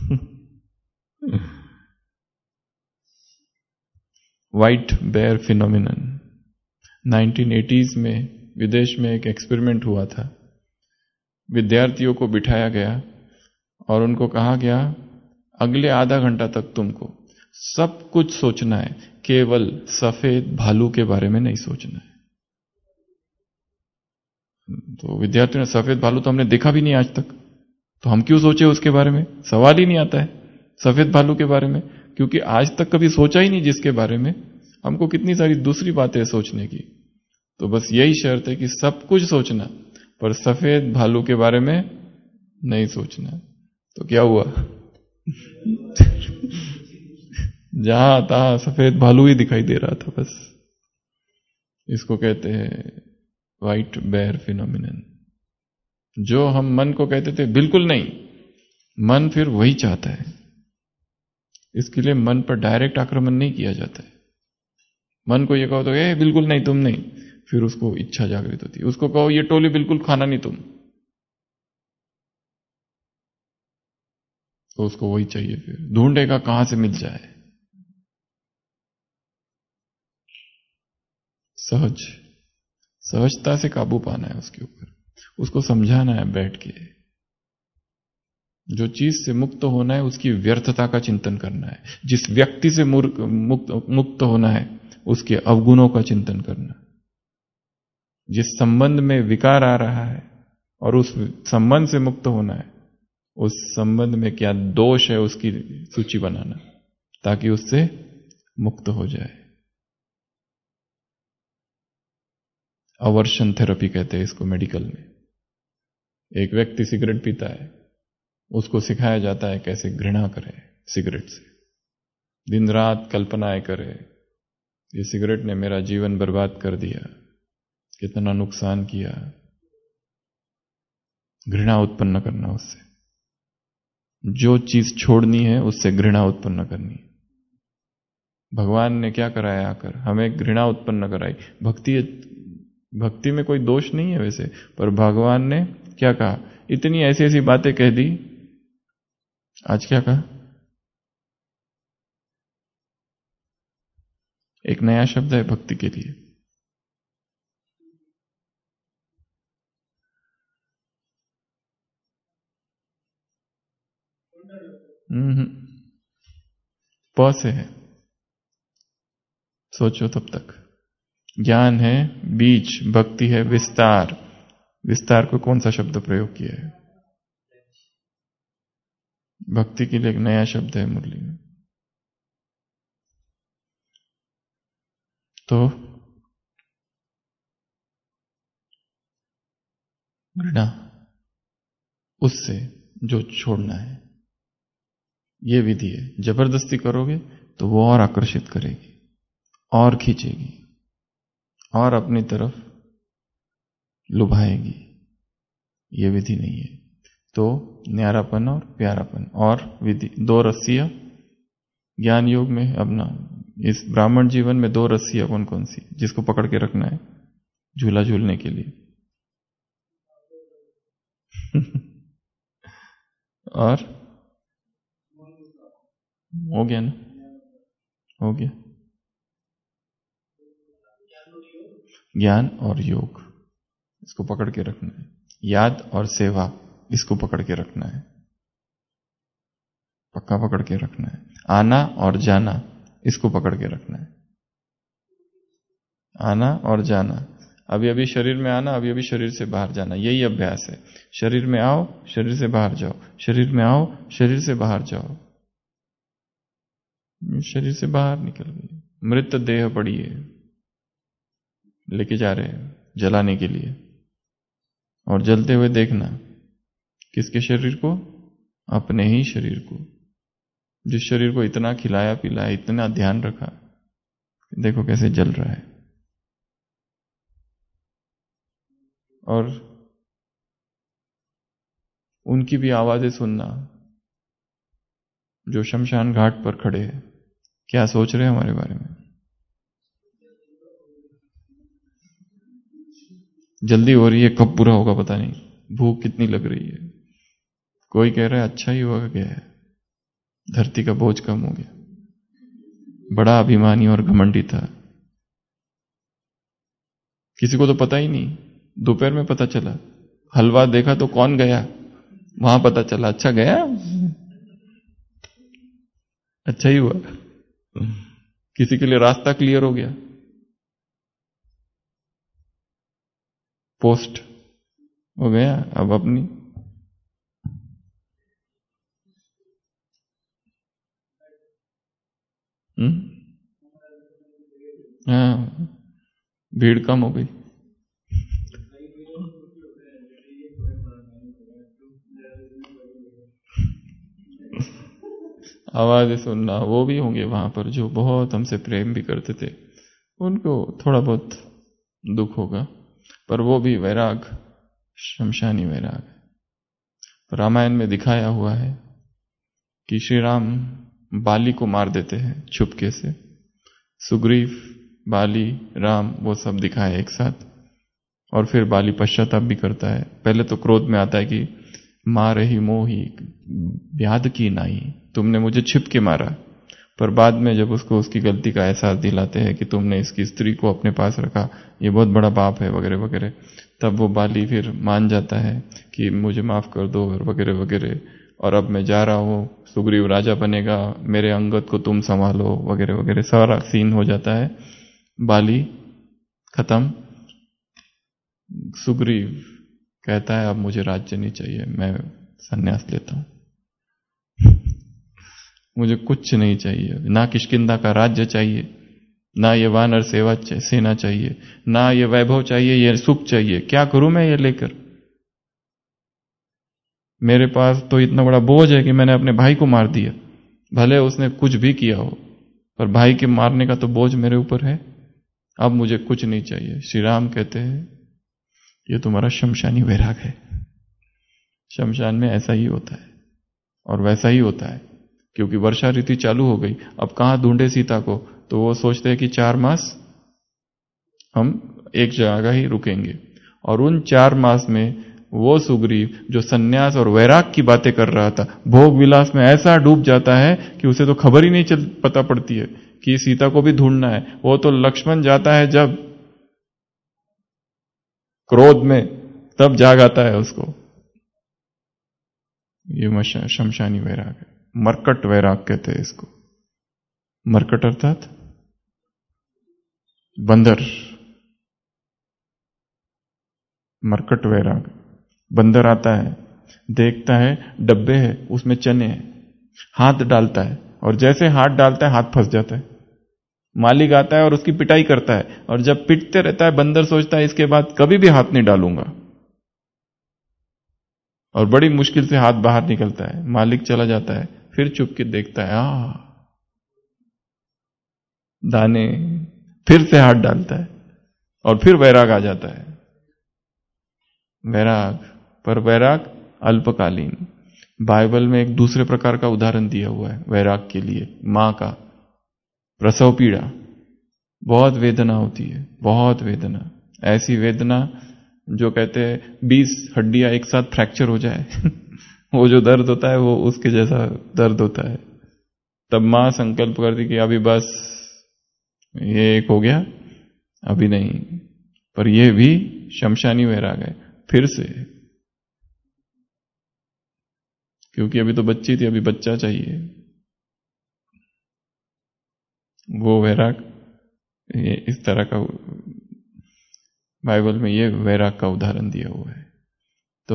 White bear phenomenon. Nineteen eighties में विदेश में एक एक्सपेरिमेंट हुआ था। विद्यार्थियों को बिठाया गया और उनको कहा गया अगले आधा घंटा तक तुमको सब कुछ सोचना है, केवल सफेद भालू के बारे में नहीं सोचना है। तो विद्यार्थियों ने, सफेद भालू तो हमने देखा भी नहीं आज तक, तो हम क्यों सोचे उसके बारे में? सवाल ही नहीं आता है सफेद भालू के बारे में, क्योंकि आज तक कभी सोचा ही नहीं जिसके बारे में। हमको कितनी सारी दूसरी बातें सोचने की। तो बस यही शर्त है कि सब कुछ सोचना, पर सफेद भालू के बारे में नहीं सोचना। तो क्या हुआ? जहां तहां सफेद भालू ही दिखाई दे रहा था बस। इसको कहते हैं व्हाइट बेयर फिनोमिनन। जो हम मन को कहते थे बिल्कुल नहीं, मन फिर वही चाहता है। इसके लिए मन पर डायरेक्ट आक्रमण नहीं किया जाता है। मन को ये कहो तो ए बिल्कुल नहीं, तुम नहीं, फिर उसको इच्छा जागृत होती है। उसको कहो ये टोली बिल्कुल खाना नहीं तुम, तो उसको वही चाहिए, फिर ढूंढेगा कहां से मिल जाए। सहज, सहजता से काबू पाना है उसके ऊपर, उसको समझाना है बैठ के। जो चीज से मुक्त होना है उसकी व्यर्थता का चिंतन करना है। जिस व्यक्ति से मुक्त मुक्त होना है उसके अवगुणों का चिंतन करना। जिस संबंध में विकार आ रहा है और उस संबंध से मुक्त होना है, उस संबंध में क्या दोष है उसकी सूची बनाना, ताकि उससे मुक्त हो जाए। अवर्शन थेरेपी कहते हैं इसको मेडिकल में। एक व्यक्ति सिगरेट पीता है, उसको सिखाया जाता है कैसे घृणा करे सिगरेट से। दिन रात कल्पनाएं करे, ये सिगरेट ने मेरा जीवन बर्बाद कर दिया, कितना नुकसान किया। घृणा उत्पन्न करना उससे, जो चीज छोड़नी है उससे घृणा उत्पन्न करनी। भगवान ने क्या कराया आकर, हमें घृणा उत्पन्न कराई। भक्ति भक्ति में कोई दोष नहीं है वैसे, पर भगवान ने क्या कहा, इतनी ऐसी ऐसी बातें कह दी। आज क्या कहा, एक नया शब्द है भक्ति के लिए, हम्म प से है, सोचो तब तक। ज्ञान है बीज, भक्ति है विस्तार। विस्तार को कौन सा शब्द प्रयोग किया है? भक्ति के लिए एक नया शब्द है मुरली में। तो घृणा, उससे जो छोड़ना है, ये विधि है। जबरदस्ती करोगे तो वो और आकर्षित करेगी, और खींचेगी, और अपनी तरफ लुभाएगी। ये विधि नहीं है। तो न्यारापन और प्यारापन और विधि, दो रस्सियां ज्ञान योग में। अब ना इस ब्राह्मण जीवन में दो रस्सियां कौन कौन सी, जिसको पकड़ के रखना है झूला झूलने के लिए? और हो गया ना, हो गया। ज्ञान और योग, इसको पकड़ के रखना है। याद और सेवा, इसको पकड़ के रखना है, पक्का पकड़ के रखना है। आना और जाना, इसको पकड़ के रखना है। आना और जाना, अभी अभी शरीर में आना, अभी अभी शरीर से बाहर जाना, यही अभ्यास है। शरीर में आओ, शरीर से बाहर जाओ, शरीर में आओ, शरीर से बाहर जाओ। शरीर से बाहर निकल गई, मृत देह पड़ी है, लेके जा रहे हैं जलाने के लिए। और जलते हुए देखना, किसके शरीर को? अपने ही शरीर को। जिस शरीर को इतना खिलाया पिलाया, इतना ध्यान रखा, देखो कैसे जल रहा है। और उनकी भी आवाजें सुनना, जो शमशान घाट पर खड़े हैं, क्या सोच रहे हैं हमारे बारे में। जल्दी हो रही है, कब पूरा होगा पता नहीं, भूख कितनी लग रही है। कोई कह रहा है अच्छा ही हुआ गया है, धरती का बोझ कम हो गया। बड़ा अभिमानी और घमंडी था, किसी को तो पता ही नहीं। दोपहर में पता चला, हलवा देखा तो कौन गया, वहां पता चला अच्छा गया, अच्छा ही हुआ। किसी के लिए रास्ता क्लियर हो गया, पोस्ट हो गया। अब अपनी हम्म हाँ, भीड़ कम हो गई। आवाजें सुनना, वो भी होंगे वहां पर जो बहुत हमसे प्रेम भी करते थे, उनको थोड़ा बहुत दुख होगा, पर वो भी वैराग, शमशानी वैराग। रामायण में दिखाया हुआ है कि श्री राम बाली को मार देते हैं छुपके से। सुग्रीव, बाली, राम, वो सब दिखाए एक साथ। और फिर बाली पश्चाताप भी करता है। पहले तो क्रोध में आता है कि मार ही मोही ब्याद की नाई, तुमने मुझे छिप के मारा। पर बाद में जब उसको उसकी गलती का एहसास दिलाते हैं कि तुमने इसकी स्त्री को अपने पास रखा, ये बहुत बड़ा पाप है वगैरह वगैरह, तब वो बाली फिर मान जाता है कि मुझे माफ कर दो वगैरह वगैरह, और अब मैं जा रहा हूँ, सुग्रीव राजा बनेगा, मेरे अंगद को तुम संभालो वगैरह वगैरह। सारा सीन हो जाता है, बाली खत्म। सुग्रीव कहता है अब मुझे राज्य नहीं चाहिए, मैं संन्यास लेता हूं, मुझे कुछ नहीं चाहिए, ना किष्किंधा का राज्य चाहिए, ना ये वानर सेवा सेना चाहिए, ना ये वैभव चाहिए, ये सुख चाहिए। क्या करूं मैं ये लेकर? मेरे पास तो इतना बड़ा बोझ है कि मैंने अपने भाई को मार दिया, भले उसने कुछ भी किया हो, पर भाई के मारने का तो बोझ मेरे ऊपर है, अब मुझे कुछ नहीं चाहिए। श्री राम कहते हैं ये तुम्हारा शमशानी वैराग है। शमशान में ऐसा ही होता है और वैसा ही होता है, क्योंकि वर्षा ऋतु चालू हो गई। अब कहां ढूंढे सीता को? तो वो सोचते हैं कि चार मास हम एक जगह ही रुकेंगे, और उन चार मास में वो सुग्रीव जो सन्यास और वैराग की बातें कर रहा था, भोग विलास में ऐसा डूब जाता है कि उसे तो खबर ही नहीं चल पता पड़ती है कि सीता को भी ढूंढना है। वो तो लक्ष्मण जाता है जब क्रोध में, तब जाग आता है उसको। ये शमशानी वैराग है, मरकट वैराग कहते हैं इसको। मरकट अर्थात बंदर, मरकट वैराग। बंदर आता है, देखता है डब्बे है, उसमें चने हैं, हाथ डालता है और जैसे हाथ डालता है हाथ फंस जाता है। मालिक आता है और उसकी पिटाई करता है, और जब पिटते रहता है बंदर सोचता है इसके बाद कभी भी हाथ नहीं डालूंगा, और बड़ी मुश्किल से हाथ बाहर निकलता है। मालिक चला जाता है, फिर चुप के देखता है, आ दाने, फिर से हाथ डालता है और फिर वैराग आ जाता है। वैराग, पर वैराग अल्पकालीन। बाइबल में एक दूसरे प्रकार का उदाहरण दिया हुआ है वैराग के लिए, मां का प्रसव पीड़ा। बहुत वेदना होती है, बहुत वेदना, ऐसी वेदना जो कहते हैं बीस हड्डियां एक साथ फ्रैक्चर हो जाए वो जो दर्द होता है वो उसके जैसा दर्द होता है। तब मां संकल्प करती कि अभी बस ये एक हो गया, अभी नहीं। पर यह भी शमशानी वैराग है, फिर से, क्योंकि अभी तो बच्ची थी, अभी बच्चा चाहिए। वो वैराग, ये इस तरह का बाइबल में ये वैराग का उदाहरण दिया हुआ है। तो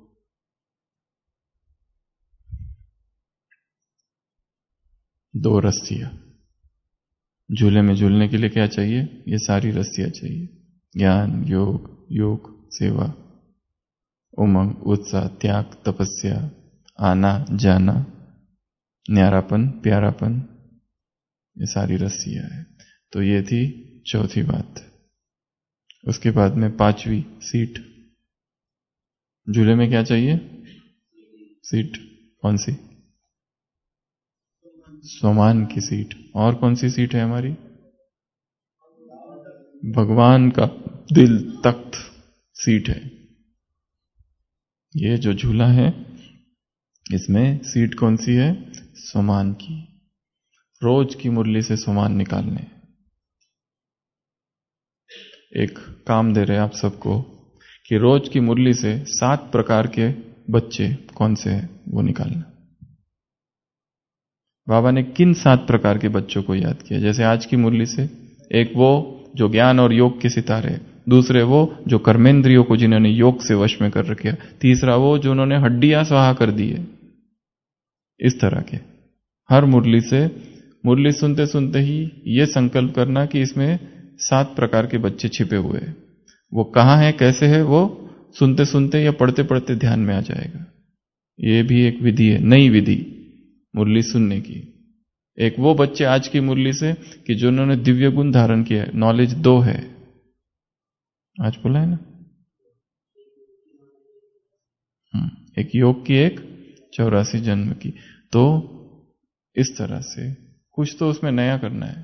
दो रस्सियां, झूले में झूलने के लिए क्या चाहिए? ये सारी रस्सियां चाहिए। ज्ञान, योग, योग, सेवा, उमंग, उत्साह, त्याग, तपस्या, आना जाना, न्यारापन, प्यारापन, ये सारी रस्सियां है। तो ये थी चौथी बात। उसके बाद में पांचवी, सीट। झूले में क्या चाहिए? सीट। कौन सी? सोमान की सीट। और कौन सी सीट है हमारी? भगवान का दिल, तख्त, सीट है। ये जो झूला है इसमें सीट कौन सी है? सोमान की। रोज की मुरली से सोमान निकालने। एक काम दे रहे आप सबको कि रोज की मुरली से सात प्रकार के बच्चे कौन से हैं वो निकालना। बाबा ने किन सात प्रकार के बच्चों को याद किया? जैसे आज की मुरली से एक वो जो ज्ञान और योग के सितारे, दूसरे वो जो कर्मेंद्रियों को जिन्होंने योग से वश में कर रखा, तीसरा वो जो उन्होंने हड्डियां स्वाहा कर दी है। इस तरह के हर मुरली से, मुरली सुनते सुनते ही ये संकल्प करना कि इसमें सात प्रकार के बच्चे छिपे हुए हैं। वो कहां है, कैसे है, वो सुनते सुनते या पढ़ते पढ़ते ध्यान में आ जाएगा। ये भी एक विधि है, नई विधि मुरली सुनने की। एक वो बच्चे आज की मुरली से कि जिन्होंने दिव्य गुण धारण किया है, नॉलेज दो है। आज बोला है ना, एक योग की, एक चौरासी जन्म की। तो इस तरह से कुछ तो उसमें नया करना है।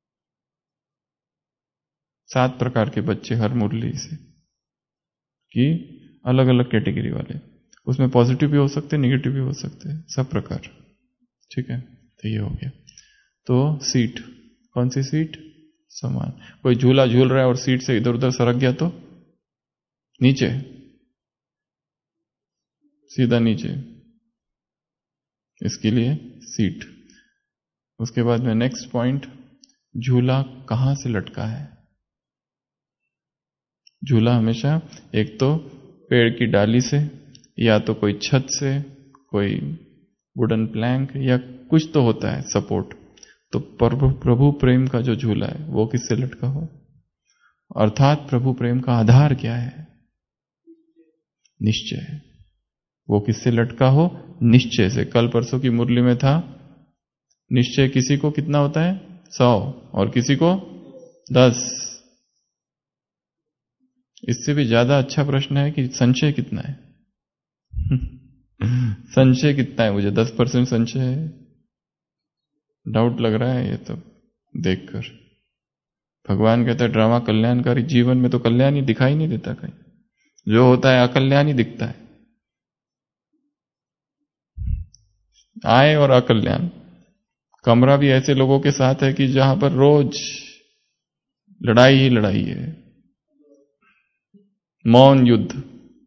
सात प्रकार के बच्चे हर मुरली से, कि अलग अलग कैटेगरी वाले, उसमें पॉजिटिव भी हो सकते हैं, निगेटिव भी हो सकते हैं, सब प्रकार। ठीक है, तो ये हो गया। तो सीट, कौन सी सीट? समान। कोई झूला झूल रहा है और सीट से इधर उधर सरक गया तो नीचे, सीधा नीचे, इसके लिए सीट। उसके बाद में नेक्स्ट पॉइंट, झूला कहां से लटका है? झूला हमेशा एक तो पेड़ की डाली से, या तो कोई छत से, कोई वुडन प्लैंक, या कुछ तो होता है सपोर्ट। तो प्रभु प्रभु प्रेम का जो झूला है वो किससे लटका हो? अर्थात प्रभु प्रेम का आधार क्या है? निश्चय। वो किससे लटका हो? निश्चय से। कल परसों की मुरली में था, निश्चय किसी को कितना होता है? सौ, और किसी को दस। इससे भी ज्यादा अच्छा प्रश्न है कि संशय कितना है। संशय कितना है? मुझे दस परसेंट संशय है, डाउट लग रहा है ये तो देखकर। भगवान कहता है ड्रामा कल्याणकारी, जीवन में तो कल्याण ही दिखाई नहीं देता, कहीं जो होता है अकल्याण ही दिखता है। आए और अकल्याण। कमरा भी ऐसे लोगों के साथ है कि जहां पर रोज लड़ाई ही लड़ाई है, मौन युद्ध,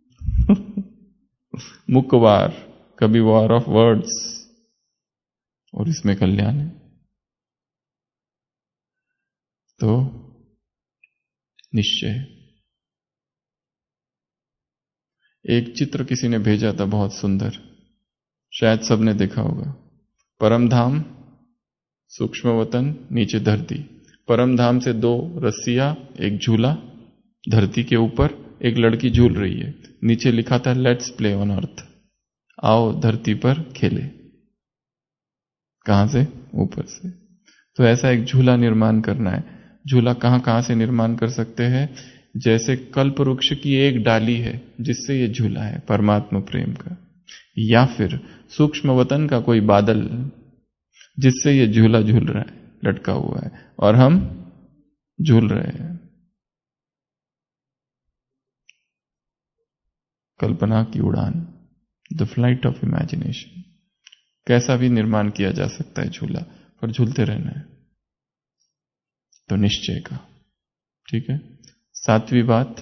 मुक् वार, कभी वॉर ऑफ वर्ड्स, और इसमें कल्याण है। तो निश्चय। एक चित्र किसी ने भेजा था बहुत सुंदर, शायद सबने देखा होगा। परम धाम, सूक्ष्म वतन, नीचे धरती। परम धाम से दो रस्सियां, एक झूला धरती के ऊपर, एक लड़की झूल रही है। नीचे लिखा था लेट्स प्ले ऑन अर्थ, आओ धरती पर खेले। कहां से? ऊपर से। तो ऐसा एक झूला निर्माण करना है। झूला कहां कहां से निर्माण कर सकते हैं? जैसे कल्प वृक्ष की एक डाली है जिससे ये झूला है परमात्मा प्रेम का, या फिर सूक्ष्म वतन का कोई बादल जिससे ये झूला झूल रहा है, लटका हुआ है, और हम झूल रहे हैं। कल्पना की उड़ान, द फ्लाइट ऑफ इमेजिनेशन। कैसा भी निर्माण किया जा सकता है झूला, पर झूलते रहना है। तो निश्चय का, ठीक है। सातवीं बात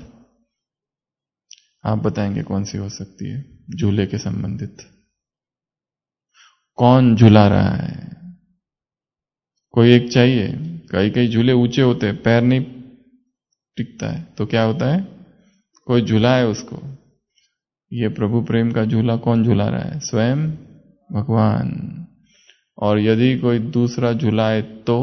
आप बताएंगे कौन सी हो सकती है झूले के संबंधित? कौन झूला रहा है? कोई एक चाहिए। कई कई झूले ऊंचे होते हैं, पैर नहीं टिकता है, तो क्या होता है? कोई झूला है उसको। ये प्रभु प्रेम का झूला कौन झूला रहा है? स्वयं भगवान। और यदि कोई दूसरा झूलाए तो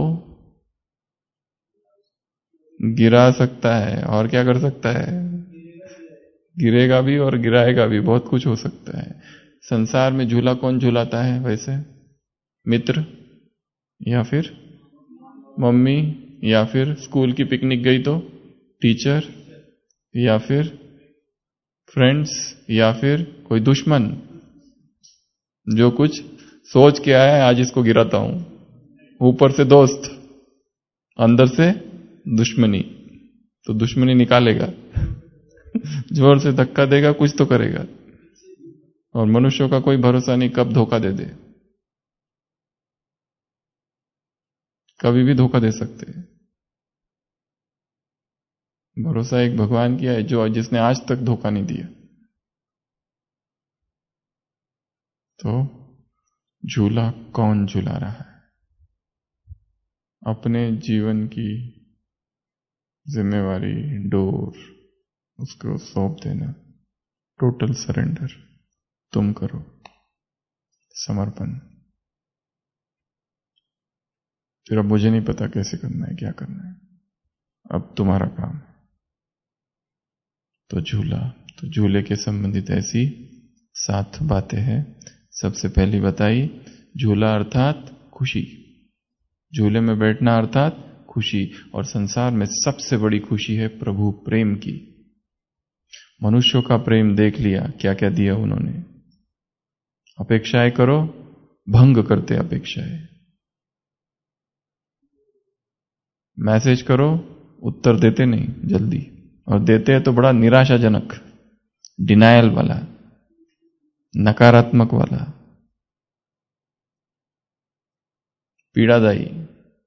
गिरा सकता है, और क्या कर सकता है? गिरेगा भी और गिराएगा भी, बहुत कुछ हो सकता है। संसार में झूला कौन झूलाता है वैसे? मित्र, या फिर मम्मी, या फिर स्कूल की पिकनिक गई तो टीचर, या फिर फ्रेंड्स, या फिर कोई दुश्मन जो कुछ सोच के आया है आज इसको गिराता हूं। ऊपर से दोस्त, अंदर से दुश्मनी, तो दुश्मनी निकालेगा, जोर से धक्का देगा, कुछ तो करेगा। और मनुष्यों का कोई भरोसा नहीं, कब धोखा दे दे, कभी भी धोखा दे सकते हैं। भरोसा एक भगवान किया है जो जिसने आज तक धोखा नहीं दिया। तो झूला कौन झूला रहा है? अपने जीवन की जिम्मेवारी, डोर, उसको सौंप देना। टोटल सरेंडर, तुम करो, समर्पण। फिर अब मुझे नहीं पता कैसे करना है, क्या करना है, अब तुम्हारा काम। तो झूला, तो झूले के संबंधित ऐसी सात बातें हैं। सबसे पहली बताई, झूला अर्थात खुशी, झूले में बैठना अर्थात खुशी। और संसार में सबसे बड़ी खुशी है प्रभु प्रेम की। मनुष्यों का प्रेम देख लिया, क्या क्या दिया उन्होंने। अपेक्षाएं करो, भंग करते अपेक्षाएं। मैसेज करो, उत्तर देते नहीं जल्दी, और देते हैं तो बड़ा निराशाजनक, डिनायल वाला, नकारात्मक वाला, पीड़ादायी।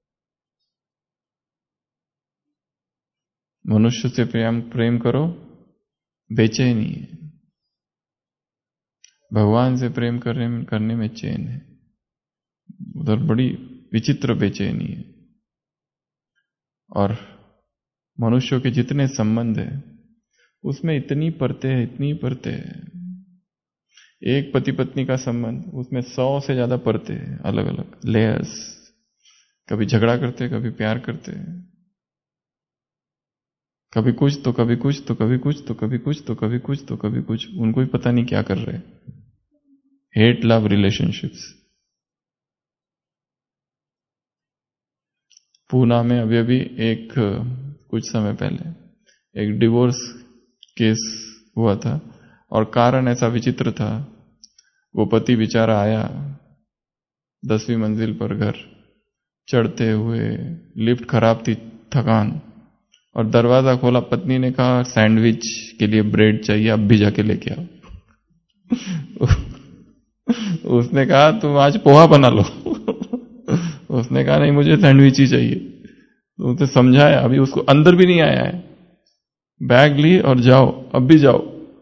मनुष्य से प्रेम प्रेम करो, बेचैनी है। भगवान से प्रेम करने करने में चैन है, उधर बड़ी विचित्र बेचैनी है। और मनुष्यों के जितने संबंध है उसमें इतनी परतें हैं, इतनी परतें हैं। एक पति पत्नी का संबंध, उसमें सौ से ज्यादा परतें हैं, अलग अलग लेयर्स। कभी झगड़ा करते, कभी प्यार करते, कभी कुछ तो कभी कुछ तो कभी कुछ तो कभी कुछ तो कभी कुछ तो कभी कुछ, उनको भी पता नहीं क्या कर रहे। Hate love relationships. पूना में अभी अभी एक कुछ समय पहले एक डिवोर्स केस हुआ था और कारण ऐसा विचित्र था। वो पति बेचारा आया दसवीं मंजिल पर, घर चढ़ते हुए लिफ्ट खराब थी, थकान, और दरवाजा खोला, पत्नी ने कहा सैंडविच के लिए ब्रेड चाहिए, अब भी जाके लेके आओ। उसने कहा तुम आज पोहा बना लो। उसने कहा नहीं मुझे सैंडविच ही चाहिए। तो उसने समझाया, अभी उसको अंदर भी नहीं आया है, बैग ली और जाओ, अब भी जाओ।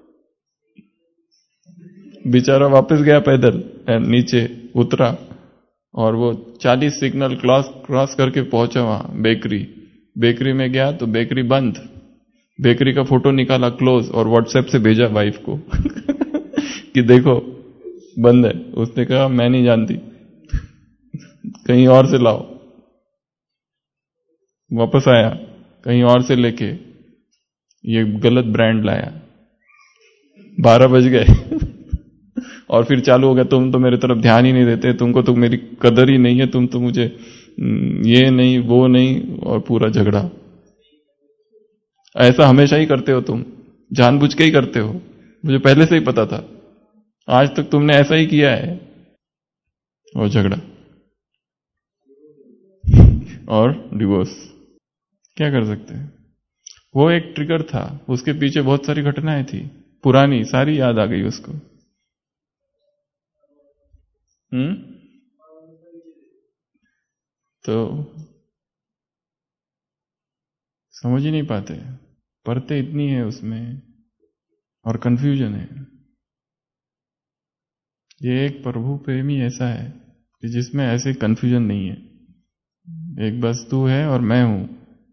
बेचारा वापस गया पैदल, नीचे उतरा और वो चालीस सिग्नल क्रॉस क्रॉस करके पहुंचा वहां बेकरी। बेकरी में गया तो बेकरी बंद। बेकरी का फोटो निकाला क्लोज और व्हाट्सएप से भेजा वाइफ को कि देखो बंद है। उसने कहा मैं नहीं जानती, कहीं और से लाओ। वापस आया, कहीं और से लेके ये गलत ब्रांड लाया। बारह बज गए और फिर चालू हो गया, तुम तो मेरे तरफ ध्यान ही नहीं देते, तुमको तो मेरी कदर ही नहीं है, तुम तो मुझे ये नहीं वो नहीं, और पूरा झगड़ा। ऐसा हमेशा ही करते हो तुम, जानबूझ के ही करते हो, मुझे पहले से ही पता था, आज तक तुमने ऐसा ही किया है। और झगड़ा और डिवोर्स। क्या कर सकते हैं? वो एक ट्रिगर था, उसके पीछे बहुत सारी घटनाएं थी, पुरानी सारी याद आ गई उसको। हम्म तो समझ ही नहीं पाते, परतें इतनी है उसमें और कंफ्यूजन है। ये एक प्रभु प्रेमी ऐसा है कि जिसमें ऐसे कंफ्यूजन नहीं है। एक बस तू है और मैं हूं,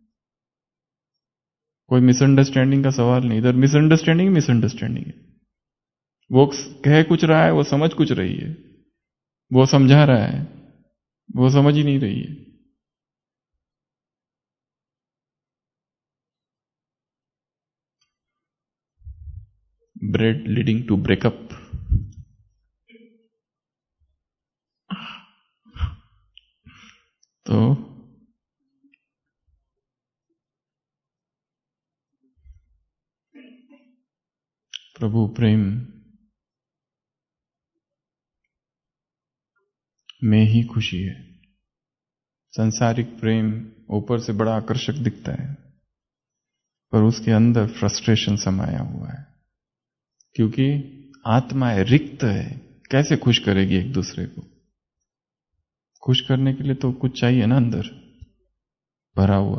कोई मिसअंडरस्टैंडिंग का सवाल नहीं। इधर मिसअंडरस्टैंडिंग मिसअंडरस्टैंडिंग है। वो कह कुछ रहा है, वो समझ कुछ रही है, वो समझा रहा है, वो समझ ही नहीं रही है। Bread leading to breakup. तो प्रभु प्रेम में ही खुशी है। सांसारिक प्रेम ऊपर से बड़ा आकर्षक दिखता है, पर उसके अंदर फ्रस्ट्रेशन समाया हुआ है, क्योंकि आत्मा है, रिक्त है, कैसे खुश करेगी एक दूसरे को? खुश करने के लिए तो कुछ चाहिए ना अंदर भरा हुआ।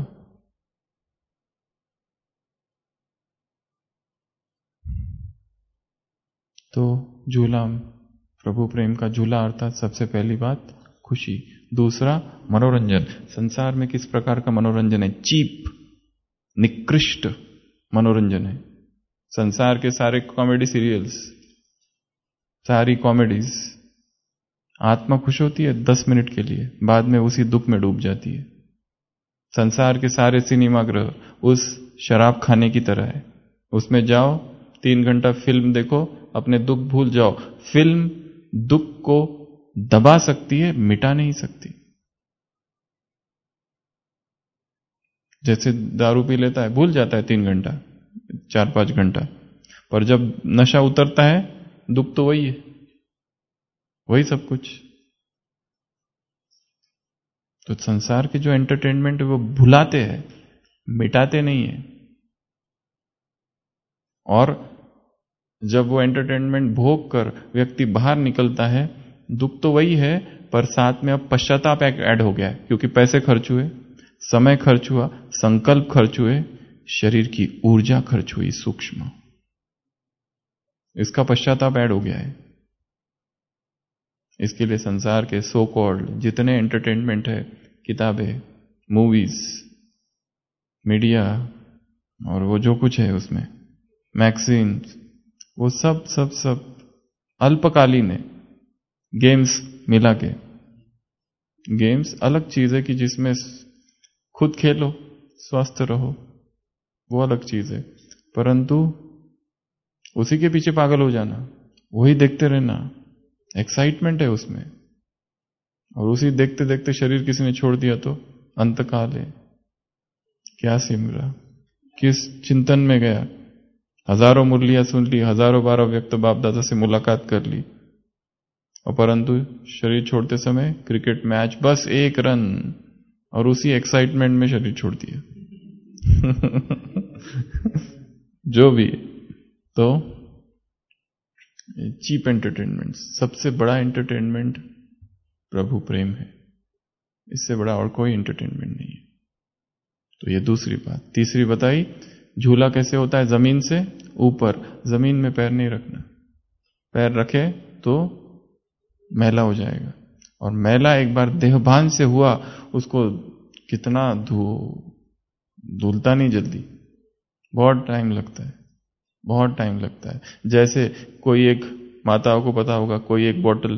तो झूला, प्रभु प्रेम का झूला अर्थात सबसे पहली बात खुशी। दूसरा मनोरंजन। संसार में किस प्रकार का मनोरंजन है? चीप, निकृष्ट मनोरंजन है। संसार के सारे कॉमेडी सीरियल्स, सारी कॉमेडीज, आत्मा खुश होती है दस मिनट के लिए, बाद में उसी दुख में डूब जाती है। संसार के सारे सिनेमागृह उस शराब खाने की तरह है, उसमें जाओ, तीन घंटा फिल्म देखो, अपने दुख भूल जाओ। फिल्म दुख को दबा सकती है, मिटा नहीं सकती। जैसे दारू पी लेता है, भूल जाता है तीन घंटा, चार पांच घंटा, पर जब नशा उतरता है, दुख तो वही है, वही सब कुछ। तो संसार के जो एंटरटेनमेंट है वो भुलाते हैं, मिटाते नहीं है। और जब वो एंटरटेनमेंट भोग कर व्यक्ति बाहर निकलता है, दुख तो वही है, पर साथ में अब पश्चाताप ऐड हो गया है, क्योंकि पैसे खर्च हुए, समय खर्च हुआ, संकल्प खर्च हुए, शरीर की ऊर्जा खर्च हुई सूक्ष्म, इसका पश्चाताप ऐड हो गया है। इसके लिए संसार के सो कॉल्ड जितने एंटरटेनमेंट है, किताबें, मूवीज, मीडिया और वो जो कुछ है उसमें, मैगजीन, वो सब सब सब अल्पकालीन है। गेम्स मिला के, गेम्स अलग चीज है कि जिसमें खुद खेलो, स्वस्थ रहो, वो अलग चीज है, परंतु उसी के पीछे पागल हो जाना, वही देखते रहना, एक्साइटमेंट है उसमें, और उसी देखते देखते शरीर किसी ने छोड़ दिया तो अंतकाले क्या सिमरा, किस चिंतन में गया, हजारों मुरलियां सुन ली, हजारों बार व्यक्त बाप दादा से मुलाकात कर ली, और परंतु शरीर छोड़ते समय क्रिकेट मैच, बस एक रन, और उसी एक्साइटमेंट में शरीर छोड़ दिया। जो भी, तो चीप एंटरटेनमेंट, सबसे बड़ा एंटरटेनमेंट प्रभु प्रेम है, इससे बड़ा और कोई एंटरटेनमेंट नहीं है। तो ये दूसरी बात। तीसरी बताई, झूला कैसे होता है, जमीन से ऊपर, जमीन में पैर नहीं रखना, पैर रखे तो मैला हो जाएगा, और मैला एक बार देहभान से हुआ, उसको कितना धो धुलता नहीं जल्दी, बहुत टाइम लगता है, बहुत टाइम लगता है। जैसे कोई एक, माताओं को पता होगा, कोई एक बोतल,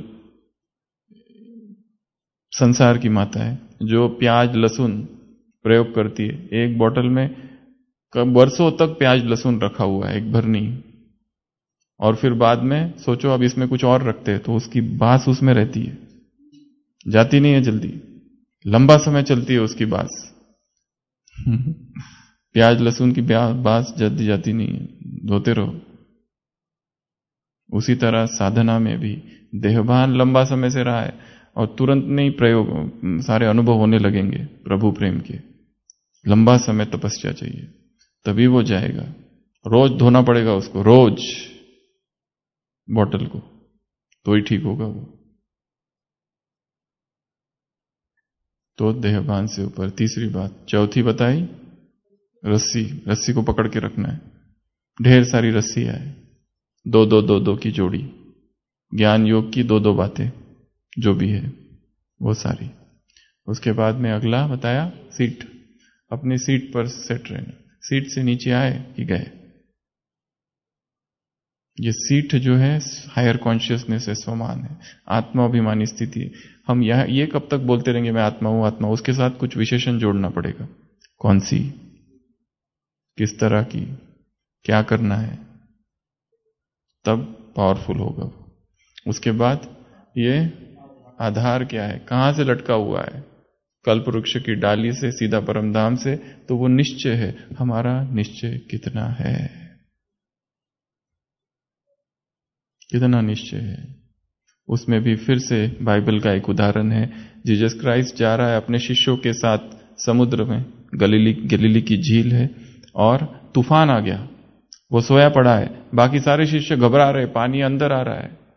संसार की माता है जो प्याज लहसुन प्रयोग करती है, एक बोतल में वर्षों तक प्याज लहसुन रखा हुआ है, एक भरनी, और फिर बाद में सोचो अब इसमें कुछ और रखते हैं, तो उसकी बास उसमें रहती है, जाती नहीं है जल्दी, लंबा समय चलती है उसकी बास। प्याज लहसुन की बास जल्दी जाती नहीं है, धोते रहो। उसी तरह साधना में भी देहभान लंबा समय से रहा है, और तुरंत नहीं प्रयोग, सारे अनुभव होने लगेंगे प्रभु प्रेम के, लंबा समय तपस्या चाहिए, तभी वो जाएगा। रोज धोना पड़ेगा उसको, रोज बोतल को, तो ही ठीक होगा वो। तो देहभान से ऊपर। तीसरी बात। चौथी बताई, रस्सी, रस्सी को पकड़ के रखना है, ढेर सारी रस्सियां है, दो दो दो दो की जोड़ी, ज्ञान योग की दो दो बातें जो भी है वो सारी। उसके बाद में अगला बताया, सीट, अपनी सीट पर सेट रहना, सीट से नीचे आए कि गए। ये सीट जो है हायर कॉन्शियसनेस है, स्वमान है, आत्माभिमानी स्थिति। हम यह ये कब तक बोलते रहेंगे मैं आत्मा हूं आत्मा, उसके साथ कुछ विशेषण जोड़ना पड़ेगा। कौन सी, किस तरह की, क्या करना है, तब पावरफुल होगा वो। उसके बाद ये आधार क्या है, कहां से लटका हुआ है, कल्प वृक्ष की डाली से सीधा परमधाम से, तो वो निश्चय है। हमारा निश्चय कितना है, कितना निश्चय है। उसमें भी फिर से बाइबल का एक उदाहरण है, जीसस क्राइस्ट जा रहा है अपने शिष्यों के साथ समुद्र में, गलीली गलीली की झील है, और तूफान आ गया, वो सोया पड़ा है, बाकी सारे शिष्य घबरा रहे, पानी अंदर आ रहा है,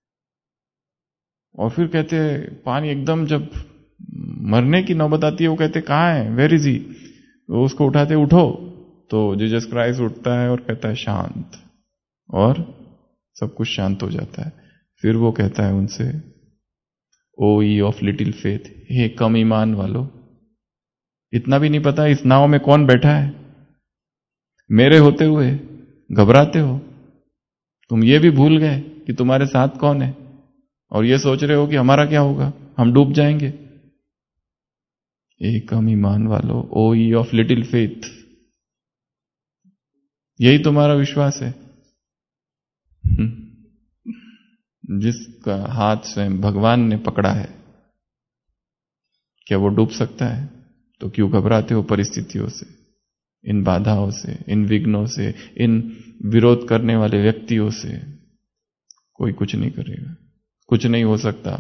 और फिर कहते हैं पानी एकदम, जब मरने की नौबत आती है वो कहते कहां है, वेयर इज ही, वो उसको उठाते, उठो, तो जीसस क्राइस्ट उठता है और कहता है शांत, और सब कुछ शांत हो जाता है। फिर वो कहता है उनसे, O ye of little faith, हे कम ईमान वालो, इतना भी नहीं पता इस नाव में कौन बैठा है, मेरे होते हुए घबराते हो, तुम ये भी भूल गए कि तुम्हारे साथ कौन है, और ये सोच रहे हो कि हमारा क्या होगा, हम डूब जाएंगे। ए कम ईमान वालो, O ye of little faith, यही तुम्हारा विश्वास है। जिसका हाथ स्वयं भगवान ने पकड़ा है, क्या वो डूब सकता है? तो क्यों घबराते हो परिस्थितियों से, इन बाधाओं से, इन विघ्नों से, इन विरोध करने वाले व्यक्तियों से? कोई कुछ नहीं करेगा, कुछ नहीं हो सकता।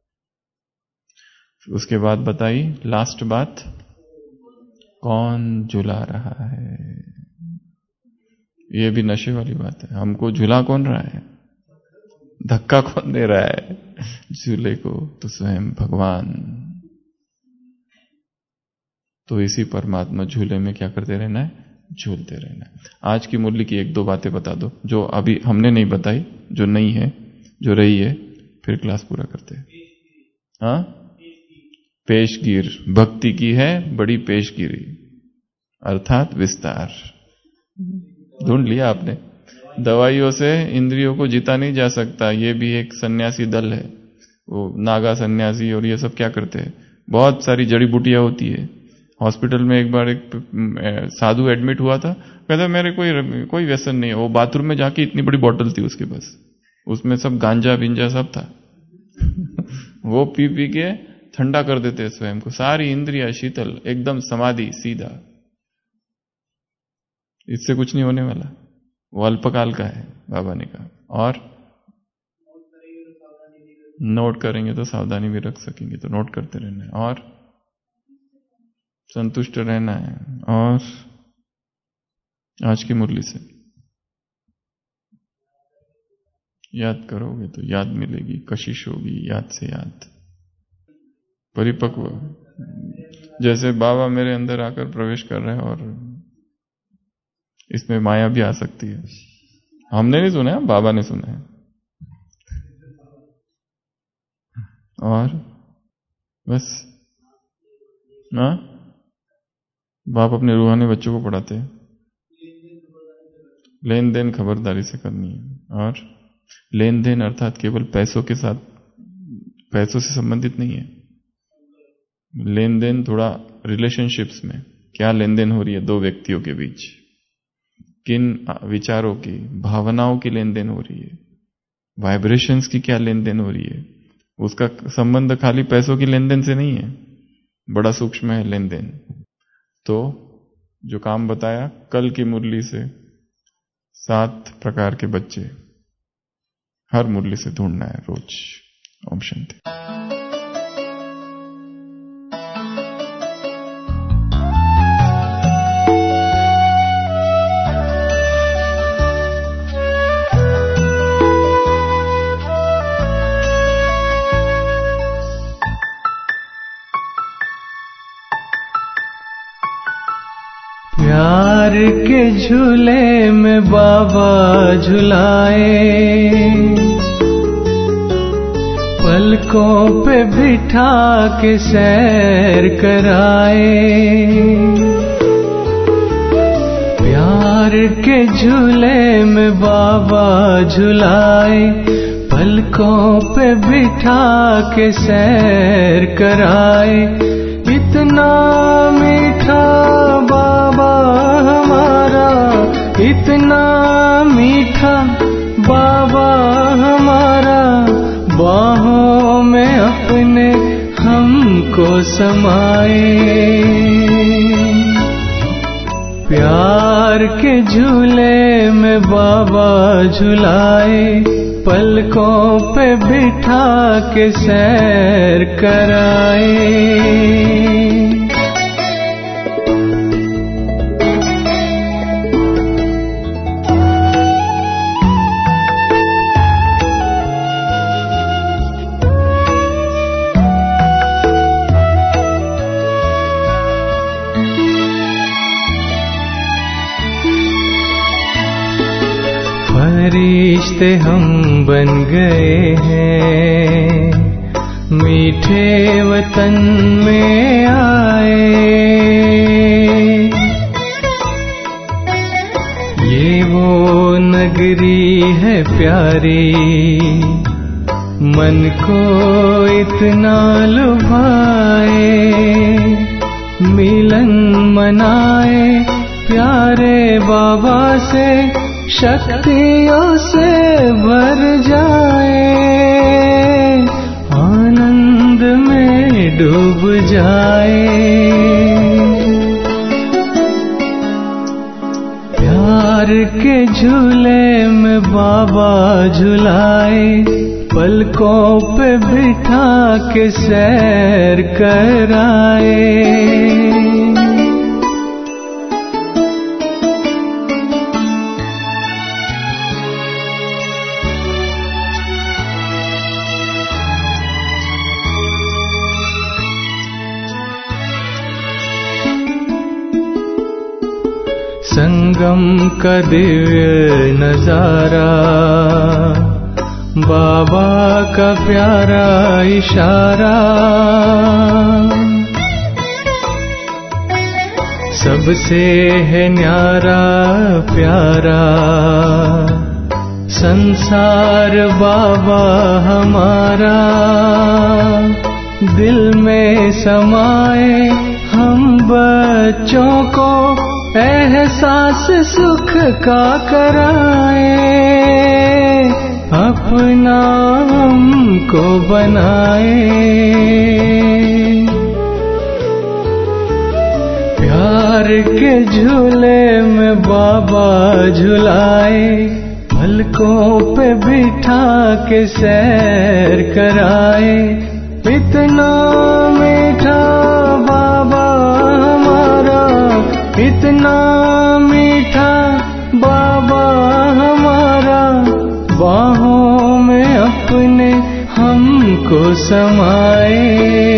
उसके बाद बताई लास्ट बात, कौन झुला रहा है? ये भी नशे वाली बात है। हमको झूला कौन रहा है, धक्का कौन दे रहा है झूले को? तो स्वयं भगवान। तो इसी परमात्मा झूले में क्या करते रहना है, झूलते रहना है। आज की मुरली की एक दो बातें बता दो जो अभी हमने नहीं बताई, जो नहीं है, जो रही है, फिर क्लास पूरा करते हैं। हाँ, पेशगीर भक्ति की है बड़ी पेशगिरी, अर्थात विस्तार। ढूंढ लिया आपने। दवाइयों से इंद्रियों को जीता नहीं जा सकता, ये भी एक सन्यासी दल है, वो नागा सन्यासी, और ये सब क्या करते हैं, बहुत सारी जड़ी बूटियां होती है। हॉस्पिटल में एक बार एक साधु एडमिट हुआ था, कहता मेरे कोई कोई व्यसन नहीं है। वो बाथरूम में जाके इतनी बड़ी बोतल थी उसके पास, उसमें सब गांजा बिंजा सब था। वो पी पी के ठंडा कर देते हैं स्वयं को, सारी इंद्रिया शीतल, एकदम समाधि सीधा। इससे कुछ नहीं होने वाला, वो अल्पकाल का है, बाबा ने कहा। और नोट करेंगे तो सावधानी भी रख सकेंगे, तो नोट करते रहना है, और संतुष्ट रहना है। और आज की मुरली से याद करोगे तो याद मिलेगी, कशिश होगी, याद से याद, परिपक्व। जैसे बाबा मेरे अंदर आकर प्रवेश कर रहे हैं, और इसमें माया भी आ सकती है। हमने नहीं सुना है, बाबा ने सुना है। और बस ना, बाप अपने रूहानी बच्चों को पढ़ाते हैं, लेन देन खबरदारी से करनी है। और लेन देन अर्थात केवल पैसों के साथ, पैसों से संबंधित नहीं है। लेन देन थोड़ा रिलेशनशिप्स में, क्या लेन देन हो रही है दो व्यक्तियों के बीच, किन विचारों की, भावनाओं की लेन देन हो रही है, वाइब्रेशंस की क्या लेन देन हो रही है। उसका संबंध खाली पैसों की लेन देन से नहीं है, बड़ा सूक्ष्म है लेन देन। तो जो काम बताया कल की मुरली से, सात प्रकार के बच्चे हर मुरली से ढूंढना है रोज। ओम शांति। प्यार के झूले में बाबा झुलाए, पलकों पे बिठा के सैर कराए। प्यार के झूले में बाबा झुलाए, पलकों पे बिठा के सैर कराए। इतना मीठा बाबा हमारा, इतना मीठा बाबा हमारा, बाहों में अपने हमको समाए। प्यार के झूले में बाबा झुलाए, पलकों पे बिठा के सैर कराए। फरिश्ते हम बन गए हैं, मीठे वतन में आए। ये वो नगरी है प्यारी, मन को इतना लुभाए। मिलन मनाए प्यारे बाबा से, शक्तियों से भर जाए। आनंद में डूब जाए। प्यार के झूले में बाबा झुलाए, पलकों पे बिठा के सैर कराए। संगम का दिव्य नजारा, बाबा का प्यारा इशारा, सबसे है न्यारा प्यारा। संसार बाबा हमारा, दिल में समाए हम बच्चों को एहसास सुख का कराए। अपना हमको बनाए। प्यार के झूले में बाबा झुलाए, पलकों पे बिठा के सैर कराए। इतना मीठा बाबा हमारा, इतना मीठा बाबा हमारा, बाहों में अपने हमको समाए।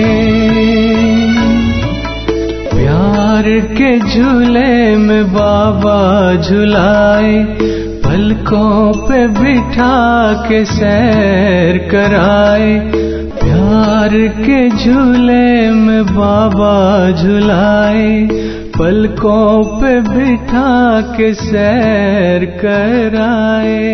प्यार के झूले में बाबा झुलाए, पलकों पे बिठा के सैर कराए। प्यार के झूले में बाबा झुलाए, पलकों पे बिठा के सैर कराए।